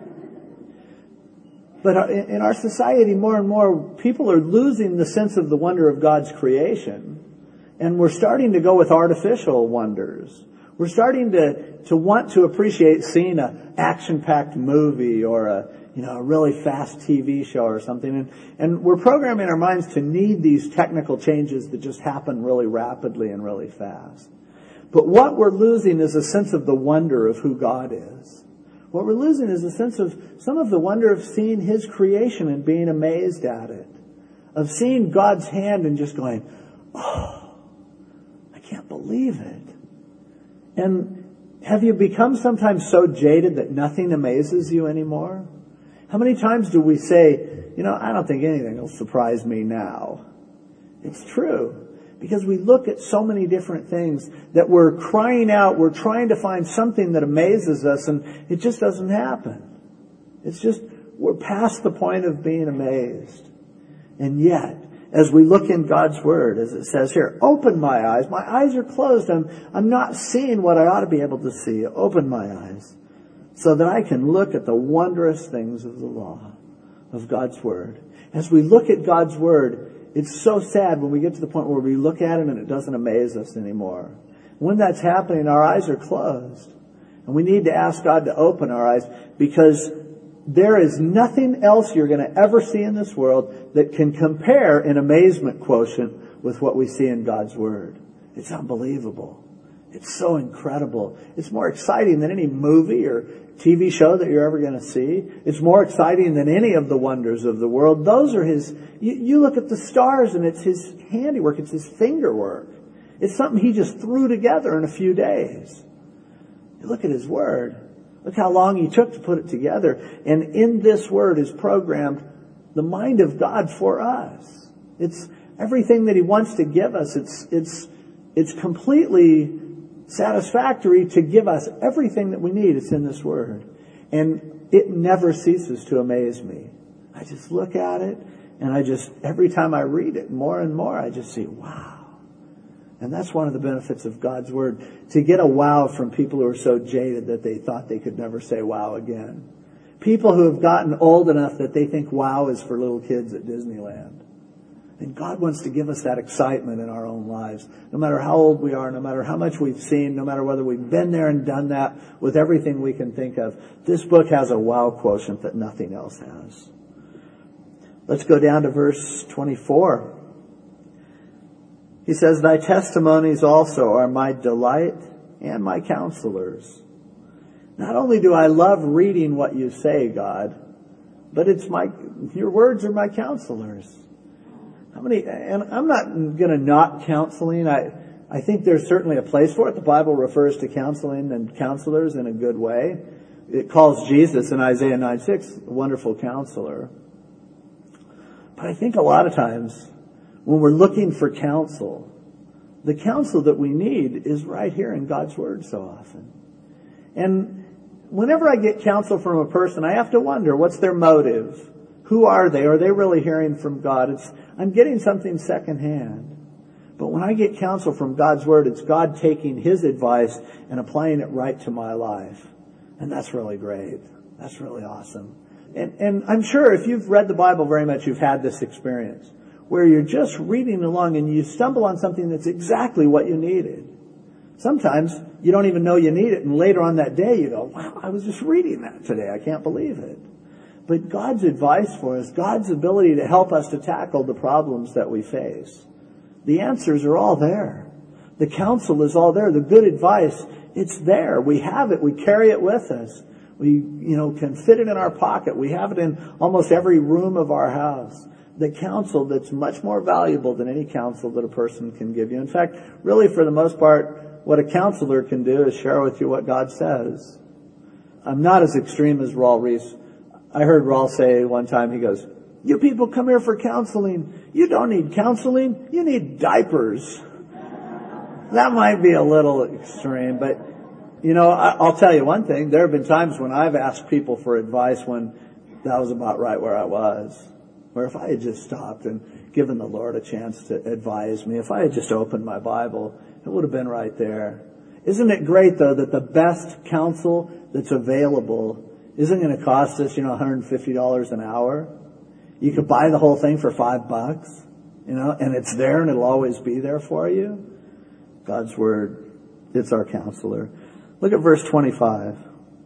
But in our society, more and more, people are losing the sense of the wonder of God's creation. And we're starting to go with artificial wonders. We're starting to, to want to appreciate seeing an action-packed movie or a, you know, a really fast T V show or something. And, and we're programming our minds to need these technical changes that just happen really rapidly and really fast. But what we're losing is a sense of the wonder of who God is. What we're losing is a sense of some of the wonder of seeing His creation and being amazed at it. Of seeing God's hand and just going, oh, I can't believe it. And have you become sometimes so jaded that nothing amazes you anymore? How many times do we say, you know, I don't think anything will surprise me now? It's true. Because we look at so many different things that we're crying out, we're trying to find something that amazes us, and it just doesn't happen. It's just, we're past the point of being amazed. And yet, as we look in God's Word, as it says here, open my eyes. My eyes are closed. I'm, I'm not seeing what I ought to be able to see. Open my eyes so that I can look at the wondrous things of the law of God's Word. As we look at God's Word, it's so sad when we get to the point where we look at it and it doesn't amaze us anymore. When that's happening, our eyes are closed. And we need to ask God to open our eyes, because there is nothing else you're going to ever see in this world that can compare an amazement quotient with what we see in God's Word. It's unbelievable. It's so incredible. It's more exciting than any movie or T V show that you're ever going to see. It's more exciting than any of the wonders of the world. Those are His, you, you look at the stars and it's His handiwork. It's His finger work. It's something He just threw together in a few days. You look at His Word. Look how long He took to put it together. And in this Word is programmed the mind of God for us. It's everything that He wants to give us. It's, it's, it's completely satisfactory to give us everything that we need. It's in this Word. And it never ceases to amaze me. I just look at it and I just, every time I read it more and more, I just see, wow. And that's one of the benefits of God's Word. To get a wow from people who are so jaded that they thought they could never say wow again. People who have gotten old enough that they think wow is for little kids at Disneyland. And God wants to give us that excitement in our own lives. No matter how old we are, no matter how much we've seen, no matter whether we've been there and done that with everything we can think of, this book has a wow quotient that nothing else has. Let's go down to verse twenty-four. He says, thy testimonies also are my delight and my counselors. Not only do I love reading what you say, God, but it's my, your words are my counselors. How many, and I'm not going to knock counseling. I, I think there's certainly a place for it. The Bible refers to counseling and counselors in a good way. It calls Jesus in Isaiah nine six a wonderful counselor. But I think a lot of times when we're looking for counsel, the counsel that we need is right here in God's Word so often. And whenever I get counsel from a person, I have to wonder, what's their motive? Who are they? Are they really hearing from God? It's, I'm getting something secondhand. But when I get counsel from God's Word, it's God taking His advice and applying it right to my life. And that's really great. That's really awesome. And, and I'm sure if you've read the Bible very much, you've had this experience where you're just reading along and you stumble on something that's exactly what you needed. Sometimes you don't even know you need it, and later on that day you go, wow, I was just reading that today. I can't believe it. But God's advice for us, God's ability to help us to tackle the problems that we face, the answers are all there. The counsel is all there. The good advice, it's there. We have it. We carry it with us. We, you know, can fit it in our pocket. We have it in almost every room of our house. The counsel that's much more valuable than any counsel that a person can give you. In fact, really for the most part, what a counselor can do is share with you what God says. I'm not as extreme as Raul Reese. I heard Raul say one time, he goes, you people come here for counseling. You don't need counseling. You need diapers. That might be a little extreme, but, you know, I'll tell you one thing. There have been times when I've asked people for advice when that was about right where I was. Where if I had just stopped and given the Lord a chance to advise me, if I had just opened my Bible, it would have been right there. Isn't it great, though, that the best counsel that's available isn't going to cost us, you know, one hundred fifty dollars an hour. You could buy the whole thing for five bucks, you know, and it's there and it'll always be there for you. God's Word, it's our counselor. Look at verse twenty-five.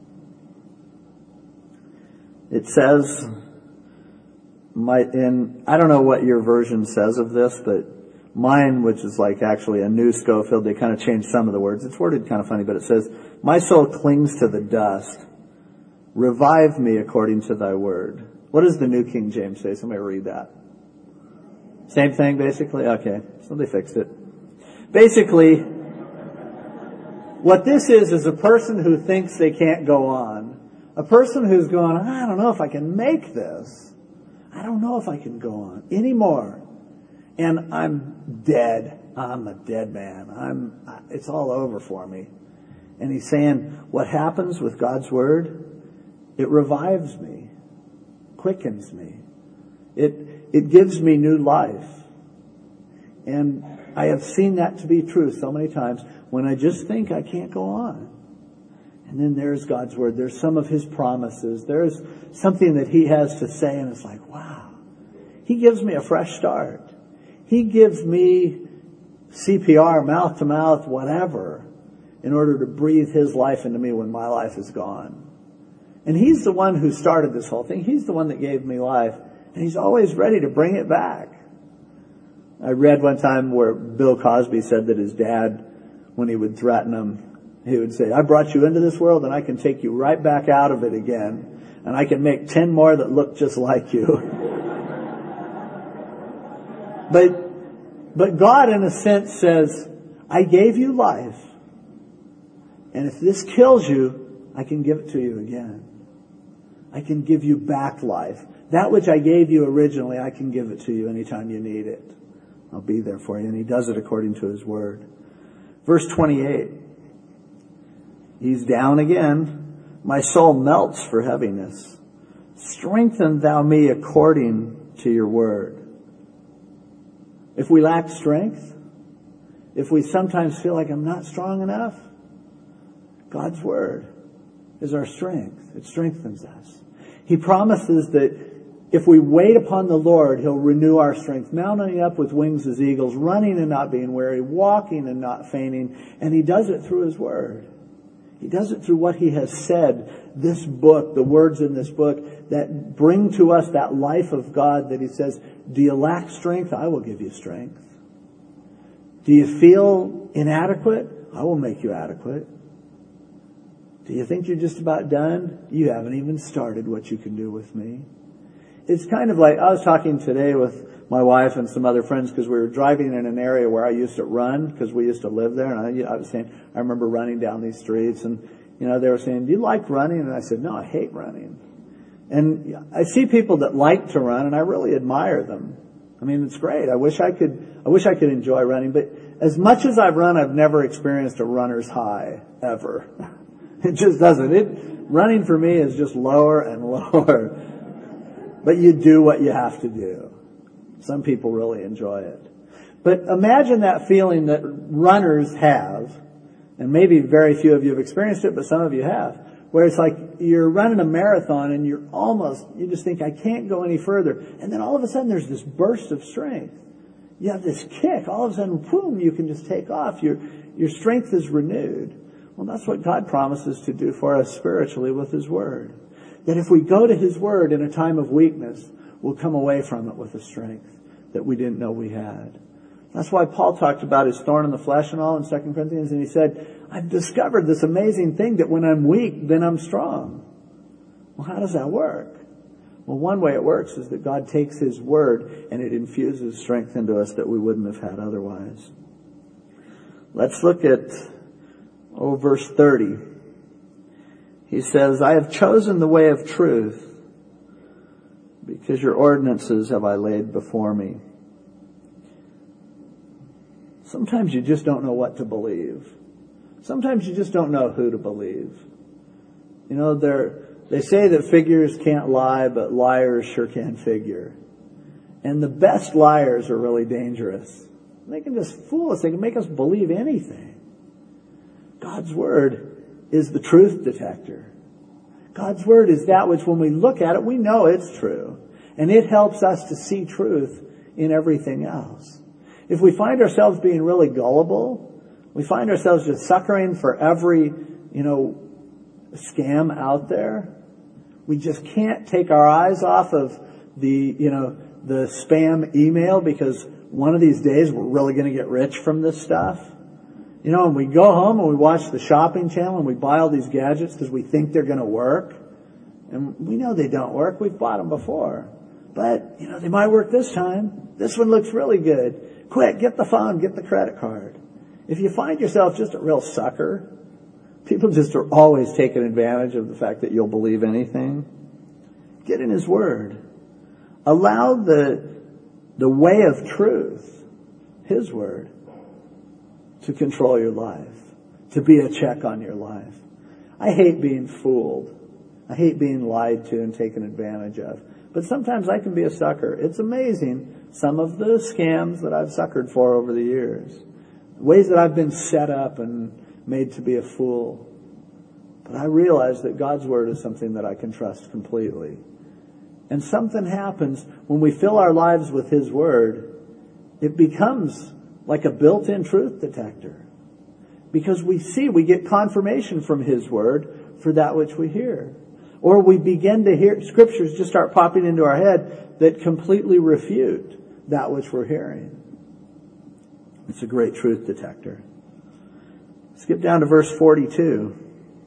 It says, my, and I don't know what your version says of this, but mine, which is like actually a new Schofield, they kind of changed some of the words. It's worded kind of funny, but it says, my soul clings to the dust. Revive me according to thy word. What does the New King James say? Somebody read that. Same thing, basically? Okay, so they fixed it. Basically, what this is, is a person who thinks they can't go on. A person who's going, I don't know if I can make this. I don't know if I can go on anymore. And I'm dead. I'm a dead man. I'm, it's all over for me. And he's saying, what happens with God's Word? It revives me, quickens me. It, it gives me new life. And I have seen that to be true so many times when I just think I can't go on. And then there's God's Word. There's some of His promises. There's something that He has to say, and it's like, wow. He gives me a fresh start. He gives me C P R, mouth to mouth, whatever, in order to breathe His life into me when my life is gone. And He's the one who started this whole thing. He's the one that gave me life. And He's always ready to bring it back. I read one time where Bill Cosby said that his dad, when he would threaten him, he would say, I brought you into this world and I can take you right back out of it again. And I can make ten more that look just like you. but, but God in a sense says, I gave you life. And if this kills you, I can give it to you again. I can give you back life. That which I gave you originally, I can give it to you anytime you need it. I'll be there for you. And He does it according to His Word. Verse twenty-eight. He's down again. My soul melts for heaviness. Strengthen thou me according to your word. If we lack strength, if we sometimes feel like I'm not strong enough, God's Word is our strength. It strengthens us. He promises that if we wait upon the Lord, He'll renew our strength, mounting up with wings as eagles, running and not being weary, walking and not fainting. And He does it through His Word. He does it through what He has said. This book, the words in this book that bring to us that life of God that He says, do you lack strength? I will give you strength. Do you feel inadequate? I will make you adequate. Do you think you're just about done? You haven't even started what you can do with me. It's kind of like, I was talking today with my wife and some other friends because we were driving in an area where I used to run because we used to live there. And I, I was saying, I remember running down these streets and, you know, they were saying, do you like running? And I said, no, I hate running. And I see people that like to run and I really admire them. I mean, it's great. I wish I could, I wish I could enjoy running, but as much as I've run, I've never experienced a runner's high ever. It just doesn't. It, running for me is just lower and lower. But you do what you have to do. Some people really enjoy it. But imagine that feeling that runners have, and maybe very few of you have experienced it, but some of you have, where it's like you're running a marathon and you're almost, you just think, I can't go any further. And then all of a sudden there's this burst of strength. You have this kick. All of a sudden, boom, you can just take off. Your, your strength is renewed. Well, that's what God promises to do for us spiritually with His Word. That if we go to His Word in a time of weakness, we'll come away from it with a strength that we didn't know we had. That's why Paul talked about his thorn in the flesh and all in Second Corinthians, and he said, I've discovered this amazing thing that when I'm weak, then I'm strong. Well, how does that work? Well, one way it works is that God takes His Word and it infuses strength into us that we wouldn't have had otherwise. Let's look at, oh, verse thirty. He says, I have chosen the way of truth because your ordinances have I laid before me. Sometimes you just don't know what to believe. Sometimes you just don't know who to believe. You know, they're, they say that figures can't lie, but liars sure can figure. And the best liars are really dangerous. They can just fool us. They can make us believe anything. God's Word is the truth detector. God's Word is that which when we look at it, we know it's true. And it helps us to see truth in everything else. If we find ourselves being really gullible, we find ourselves just suckering for every, you know, scam out there, we just can't take our eyes off of the, you know, the spam email because one of these days we're really going to get rich from this stuff. You know, and we go home and we watch the shopping channel and we buy all these gadgets because we think they're going to work. And we know they don't work. We've bought them before. But, you know, they might work this time. This one looks really good. Quick, get the phone, get the credit card. If you find yourself just a real sucker, people just are always taking advantage of the fact that you'll believe anything. Get in His Word. Allow the, the way of truth, His Word, to control your life, to be a check on your life. I hate being fooled. I hate being lied to and taken advantage of. But sometimes I can be a sucker. It's amazing some of the scams that I've suckered for over the years. Ways that I've been set up and made to be a fool. But I realize that God's Word is something that I can trust completely. And something happens when we fill our lives with His Word. It becomes like a built-in truth detector. Because we see, we get confirmation from His Word for that which we hear. Or we begin to hear, scriptures just start popping into our head that completely refute that which we're hearing. It's a great truth detector. Skip down to verse forty-two.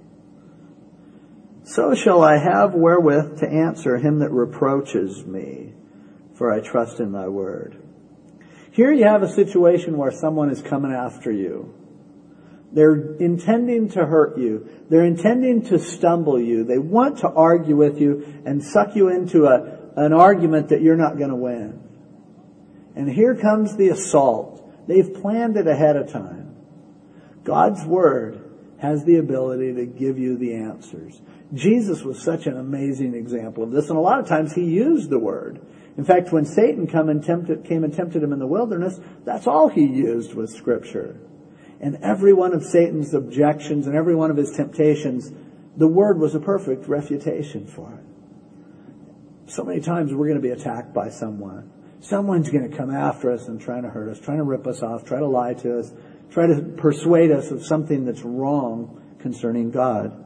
So shall I have wherewith to answer him that reproaches me, for I trust in thy word. Here you have a situation where someone is coming after you. They're intending to hurt you. They're intending to stumble you. They want to argue with you and suck you into a, an argument that you're not going to win. And here comes the assault. They've planned it ahead of time. God's Word has the ability to give you the answers. Jesus was such an amazing example of this, and a lot of times He used the Word. In fact, when Satan come and tempted, came and tempted Him in the wilderness, that's all He used was Scripture. And every one of Satan's objections and every one of his temptations, the Word was a perfect refutation for it. So many times we're going to be attacked by someone. Someone's going to come after us and trying to hurt us, trying to rip us off, try to lie to us, try to persuade us of something that's wrong concerning God.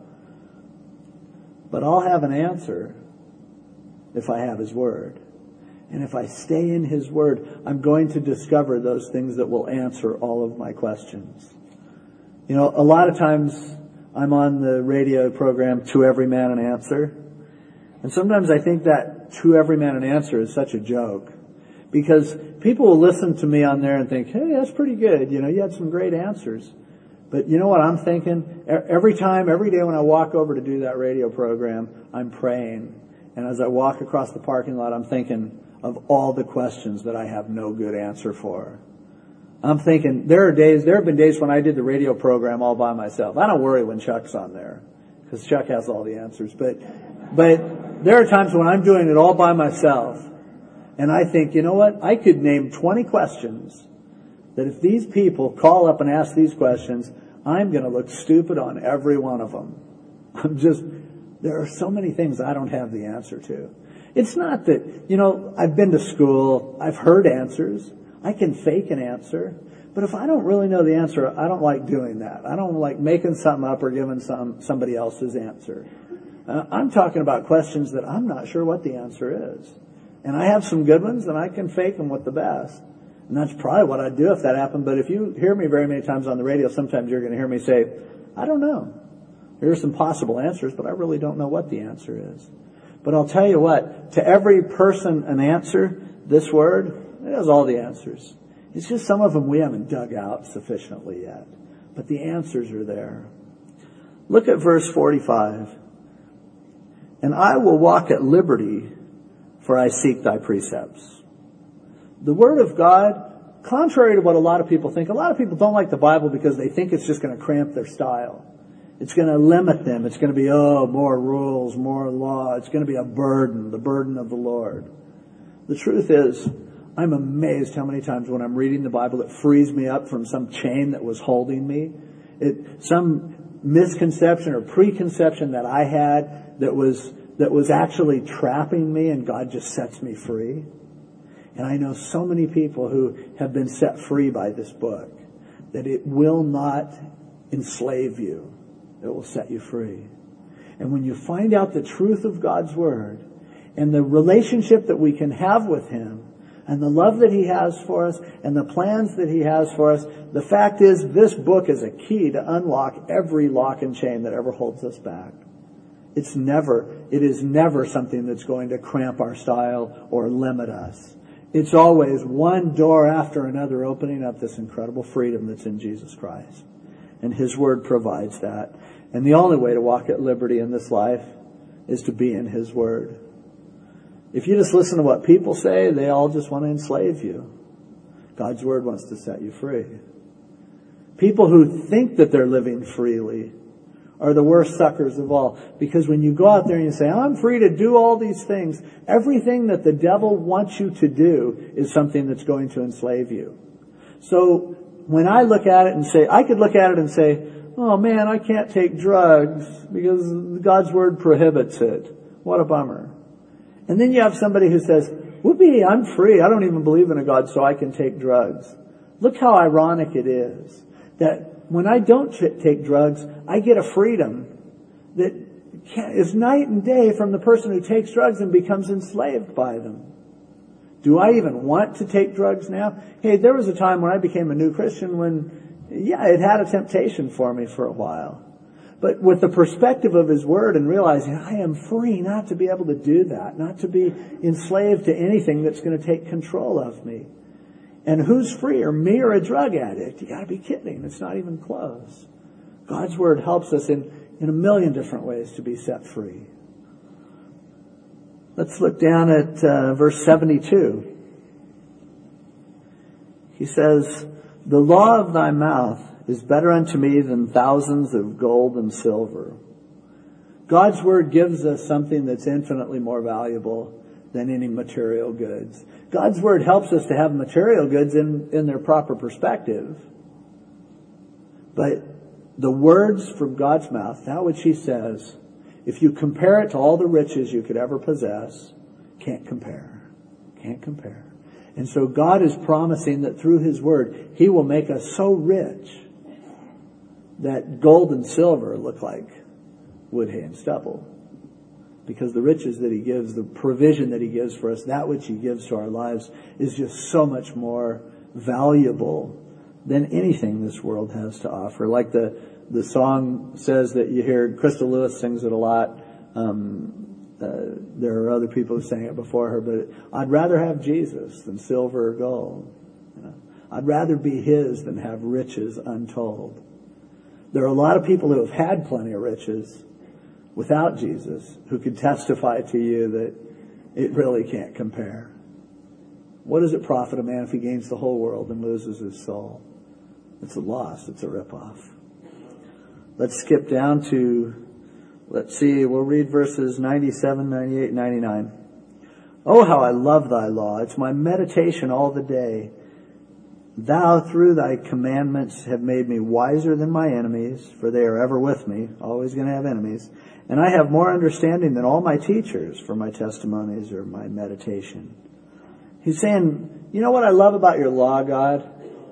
But I'll have an answer if I have His Word. And if I stay in His Word, I'm going to discover those things that will answer all of my questions. You know, a lot of times I'm on the radio program, To Every Man an Answer. And sometimes I think that To Every Man an Answer is such a joke. Because people will listen to me on there and think, hey, that's pretty good. You know, you had some great answers. But you know what I'm thinking? Every time, every day when I walk over to do that radio program, I'm praying. And as I walk across the parking lot, I'm thinking of all the questions that I have no good answer for. I'm thinking, there are days, there have been days when I did the radio program all by myself. I don't worry when Chuck's on there, because Chuck has all the answers. But, but there are times when I'm doing it all by myself, and I think, you know what? I could name twenty questions that if these people call up and ask these questions, I'm going to look stupid on every one of them. I'm just, there are so many things I don't have the answer to. It's not that, you know, I've been to school, I've heard answers, I can fake an answer, but if I don't really know the answer, I don't like doing that. I don't like making something up or giving some somebody else's answer. Uh, I'm talking about questions that I'm not sure what the answer is. And I have some good ones, and I can fake them with the best. And that's probably what I'd do if that happened. But if you hear me very many times on the radio, sometimes you're going to hear me say, I don't know. Here are some possible answers, but I really don't know what the answer is. But I'll tell you what, to every person an answer, this Word, it has all the answers. It's just some of them we haven't dug out sufficiently yet. But the answers are there. Look at verse forty-five. And I will walk at liberty, for I seek thy precepts. The Word of God, contrary to what a lot of people think, a lot of people don't like the Bible because they think it's just going to cramp their style. It's going to limit them. It's going to be, oh, more rules, more law. It's going to be a burden, the burden of the Lord. The truth is, I'm amazed how many times when I'm reading the Bible it frees me up from some chain that was holding me. It, some misconception or preconception that I had that was that was actually trapping me, and God just sets me free. And I know so many people who have been set free by this book, that it will not enslave you. It will set you free. And when you find out the truth of God's Word and the relationship that we can have with Him and the love that He has for us and the plans that He has for us, the fact is this book is a key to unlock every lock and chain that ever holds us back. It's never, it is never something that's going to cramp our style or limit us. It's always one door after another opening up this incredible freedom that's in Jesus Christ. And His Word provides that. And the only way to walk at liberty in this life is to be in His Word. If you just listen to what people say, they all just want to enslave you. God's Word wants to set you free. People who think that they're living freely are the worst suckers of all. Because when you go out there and you say, I'm free to do all these things, everything that the devil wants you to do is something that's going to enslave you. So when I look at it and say, I could look at it and say, oh man, I can't take drugs because God's Word prohibits it. What a bummer. And then you have somebody who says, whoopee, I'm free. I don't even believe in a God, so I can take drugs. Look how ironic it is that when I don't take drugs, I get a freedom that is night and day from the person who takes drugs and becomes enslaved by them. Do I even want to take drugs now? Hey, there was a time when I became a new Christian when, yeah, it had a temptation for me for a while. But with the perspective of His Word and realizing I am free not to be able to do that, not to be enslaved to anything that's going to take control of me. And who's freer, me or a drug addict? You got to be kidding. It's not even close. God's Word helps us in, in a million different ways to be set free. Let's look down at uh, verse seventy-two. He says, the law of thy mouth is better unto me than thousands of gold and silver. God's Word gives us something that's infinitely more valuable than any material goods. God's Word helps us to have material goods in, in their proper perspective. But the words from God's mouth, that which He says, if you compare it to all the riches you could ever possess, can't compare. Can't compare. And so God is promising that through His Word, He will make us so rich that gold and silver look like wood, hay, and stubble. Because the riches that He gives, the provision that He gives for us, that which He gives to our lives is just so much more valuable than anything this world has to offer. Like the, the song says that you hear, Crystal Lewis sings it a lot. Um, uh, there are other people who sang it before her, but I'd rather have Jesus than silver or gold. You know? I'd rather be His than have riches untold. There are a lot of people who have had plenty of riches without Jesus, who could testify to you that it really can't compare. What does it profit a man if he gains the whole world and loses his soul? It's a loss. It's a ripoff. Let's skip down to, let's see, we'll read verses ninety-seven, ninety-eight, ninety-nine. Oh, how I love thy law. It's my meditation all the day. Thou, through thy commandments, have made me wiser than my enemies, for they are ever with me, always going to have enemies. And I have more understanding than all my teachers, for my testimonies or my meditation. He's saying, you know what I love about your law, God?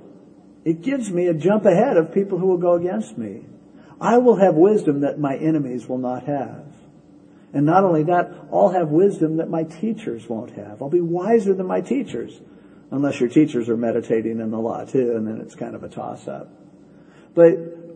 It gives me a jump ahead of people who will go against me. I will have wisdom that my enemies will not have. And not only that, I'll have wisdom that my teachers won't have. I'll be wiser than my teachers. Unless your teachers are meditating in the law too, and then it's kind of a toss-up. But,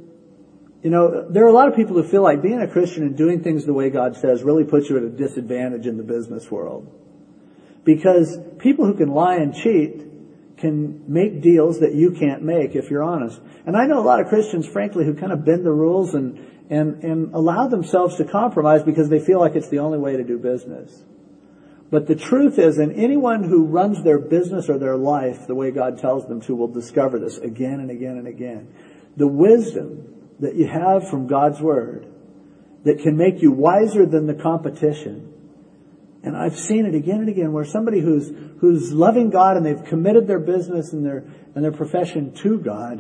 you know, there are a lot of people who feel like being a Christian and doing things the way God says really puts you at a disadvantage in the business world. Because people who can lie and cheat can make deals that you can't make if you're honest. And I know a lot of Christians, frankly, who kind of bend the rules and, and, and allow themselves to compromise because they feel like it's the only way to do business. But the truth is, and anyone who runs their business or their life the way God tells them to will discover this again and again and again. The wisdom that you have from God's Word that can make you wiser than the competition. And I've seen it again and again where somebody who's who's loving God and they've committed their business and their and their profession to God,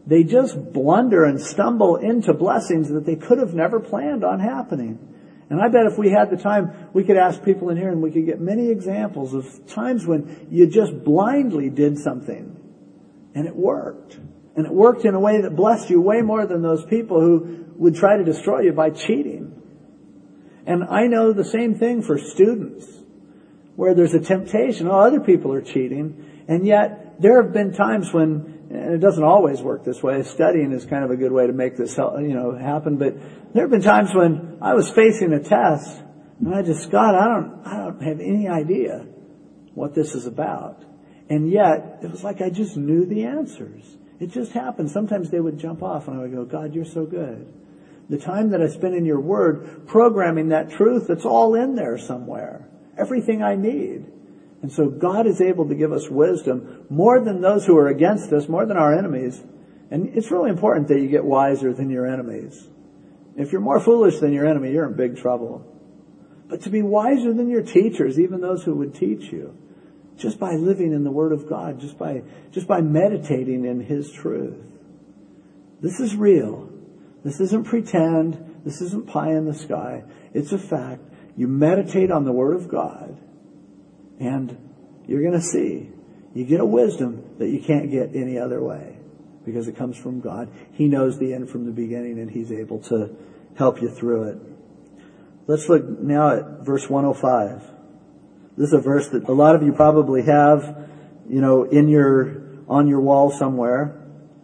they just blunder and stumble into blessings that they could have never planned on happening. And I bet if we had the time, we could ask people in here and we could get many examples of times when you just blindly did something and it worked. And it worked in a way that blessed you way more than those people who would try to destroy you by cheating. And I know the same thing for students, where there's a temptation. Oh, other people are cheating. And yet there have been times when, and it doesn't always work this way, studying is kind of a good way to make this, you know, happen. But there have been times when I was facing a test and I just, God, I don't, I don't have any idea what this is about. And yet it was like I just knew the answers. It just happened. Sometimes they would jump off and I would go, God, you're so good. The time that I spend in your word programming that truth, it's all in there somewhere. Everything I need. And so God is able to give us wisdom more than those who are against us, more than our enemies. And it's really important that you get wiser than your enemies. If you're more foolish than your enemy, you're in big trouble. But to be wiser than your teachers, even those who would teach you, just by living in the Word of God, just by, just by meditating in His truth. This is real. This isn't pretend. This isn't pie in the sky. It's a fact. You meditate on the Word of God, and you're going to see. You get a wisdom that you can't get any other way, because it comes from God. He knows the end from the beginning, and He's able to help you through it. Let's look now at verse one oh five. This is a verse that a lot of you probably have, you know, in your, on your wall somewhere.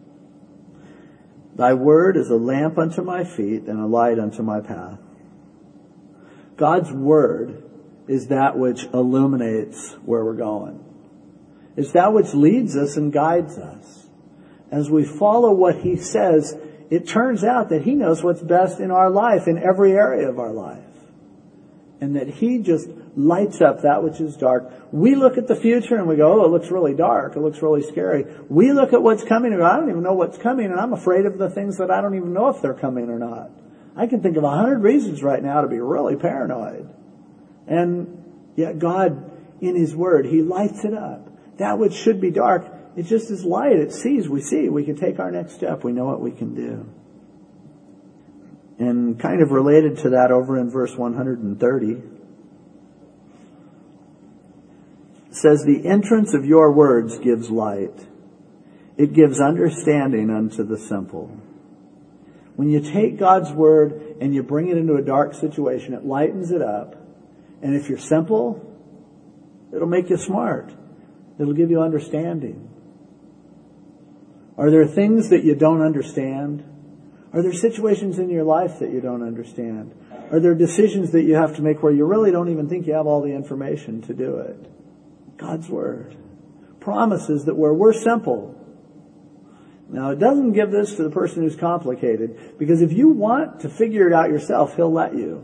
Thy word is a lamp unto my feet and a light unto my path. God's word is that which illuminates where we're going. It's that which leads us and guides us. As we follow what He says, it turns out that He knows what's best in our life, in every area of our life. And that He just lights up that which is dark. We look at the future and we go, oh, it looks really dark. It looks really scary. We look at what's coming and go, I don't even know what's coming, and I'm afraid of the things that I don't even know if they're coming or not. I can think of a hundred reasons right now to be really paranoid. And yet God, in His Word, He lights it up. That which should be dark, it just is light. It sees, we see, we can take our next step. We know what we can do. And kind of related to that, over in verse one hundred thirty, it says, the entrance of your words gives light. It gives understanding unto the simple. When you take God's word and you bring it into a dark situation, it lightens it up. And if you're simple, it'll make you smart. It'll give you understanding. Are there things that you don't understand? Are there situations in your life that you don't understand? Are there decisions that you have to make where you really don't even think you have all the information to do it? God's Word promises that where we're simple. Now, it doesn't give this to the person who's complicated, because if you want to figure it out yourself, He'll let you.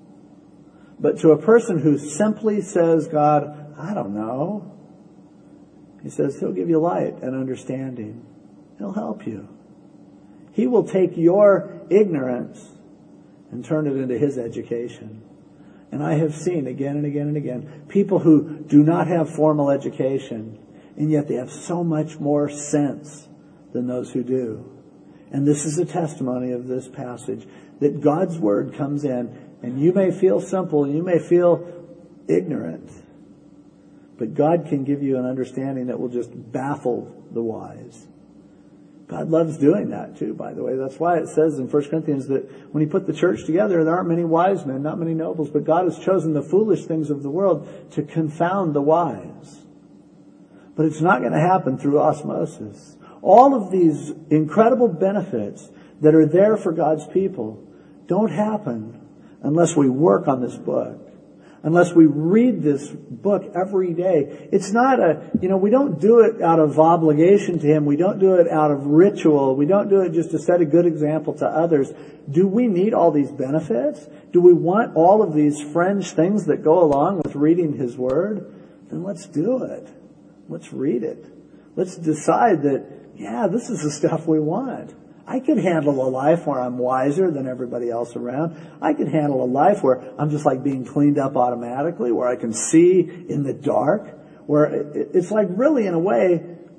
But to a person who simply says, God, I don't know, He says He'll give you light and understanding. He'll help you. He will take your ignorance and turn it into His education. And I have seen again and again and again people who do not have formal education, and yet they have so much more sense than those who do. And this is a testimony of this passage, that God's Word comes in, and you may feel simple, you may feel ignorant, but God can give you an understanding that will just baffle the wise. God loves doing that too, by the way. That's why it says in First Corinthians that when He put the church together, there aren't many wise men, not many nobles, but God has chosen the foolish things of the world to confound the wise. But it's not going to happen through osmosis. All of these incredible benefits that are there for God's people don't happen unless we work on this book. Unless we read this book every day. It's not a, you know, we don't do it out of obligation to Him. We don't do it out of ritual. We don't do it just to set a good example to others. Do we need all these benefits? Do we want all of these fringe things that go along with reading His Word? Then let's do it. Let's read it. Let's decide that, yeah, this is the stuff we want. I could handle a life where I'm wiser than everybody else around. I could handle a life where I'm just like being cleaned up automatically, where I can see in the dark, where it's like really in a way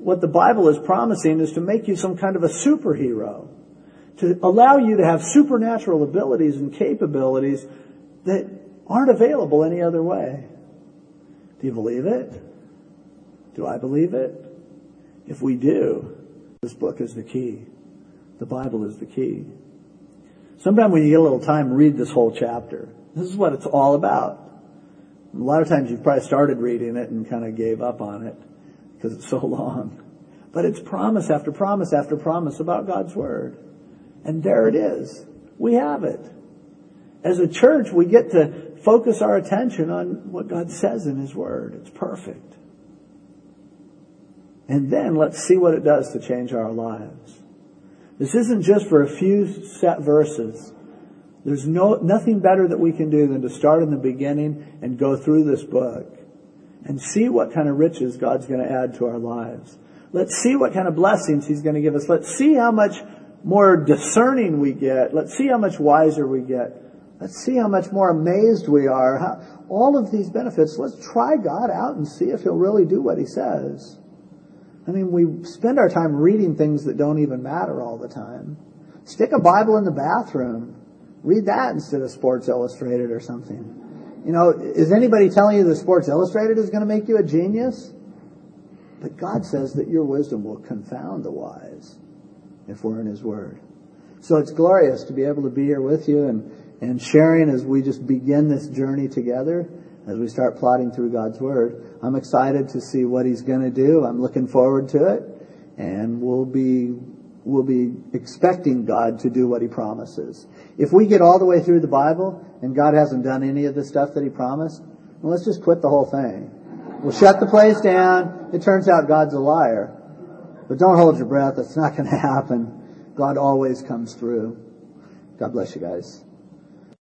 what the Bible is promising is to make you some kind of a superhero, to allow you to have supernatural abilities and capabilities that aren't available any other way. Do you believe it? Do I believe it? If we do, this book is the key. The Bible is the key. Sometime when you get a little time, read this whole chapter. This is what it's all about. A lot of times you've probably started reading it and kind of gave up on it because it's so long. But it's promise after promise after promise about God's Word. And there it is. We have it. As a church, we get to focus our attention on what God says in His Word. It's perfect. And then let's see what it does to change our lives. This isn't just for a few set verses. There's no nothing better that we can do than to start in the beginning and go through this book and see what kind of riches God's going to add to our lives. Let's see what kind of blessings He's going to give us. Let's see how much more discerning we get. Let's see how much wiser we get. Let's see how much more amazed we are. How, all of these benefits, let's try God out and see if He'll really do what He says. I mean, we spend our time reading things that don't even matter all the time. Stick a Bible in the bathroom. Read that instead of Sports Illustrated or something. You know, is anybody telling you that Sports Illustrated is going to make you a genius? But God says that your wisdom will confound the wise if we're in His Word. So it's glorious to be able to be here with you and, and sharing as we just begin this journey together, as we start plodding through God's Word. I'm excited to see what He's going to do. I'm looking forward to it. And we'll be, we'll be expecting God to do what He promises. If we get all the way through the Bible and God hasn't done any of the stuff that He promised, well, let's just quit the whole thing. We'll shut the place down. It turns out God's a liar. But don't hold your breath. It's not going to happen. God always comes through. God bless you guys.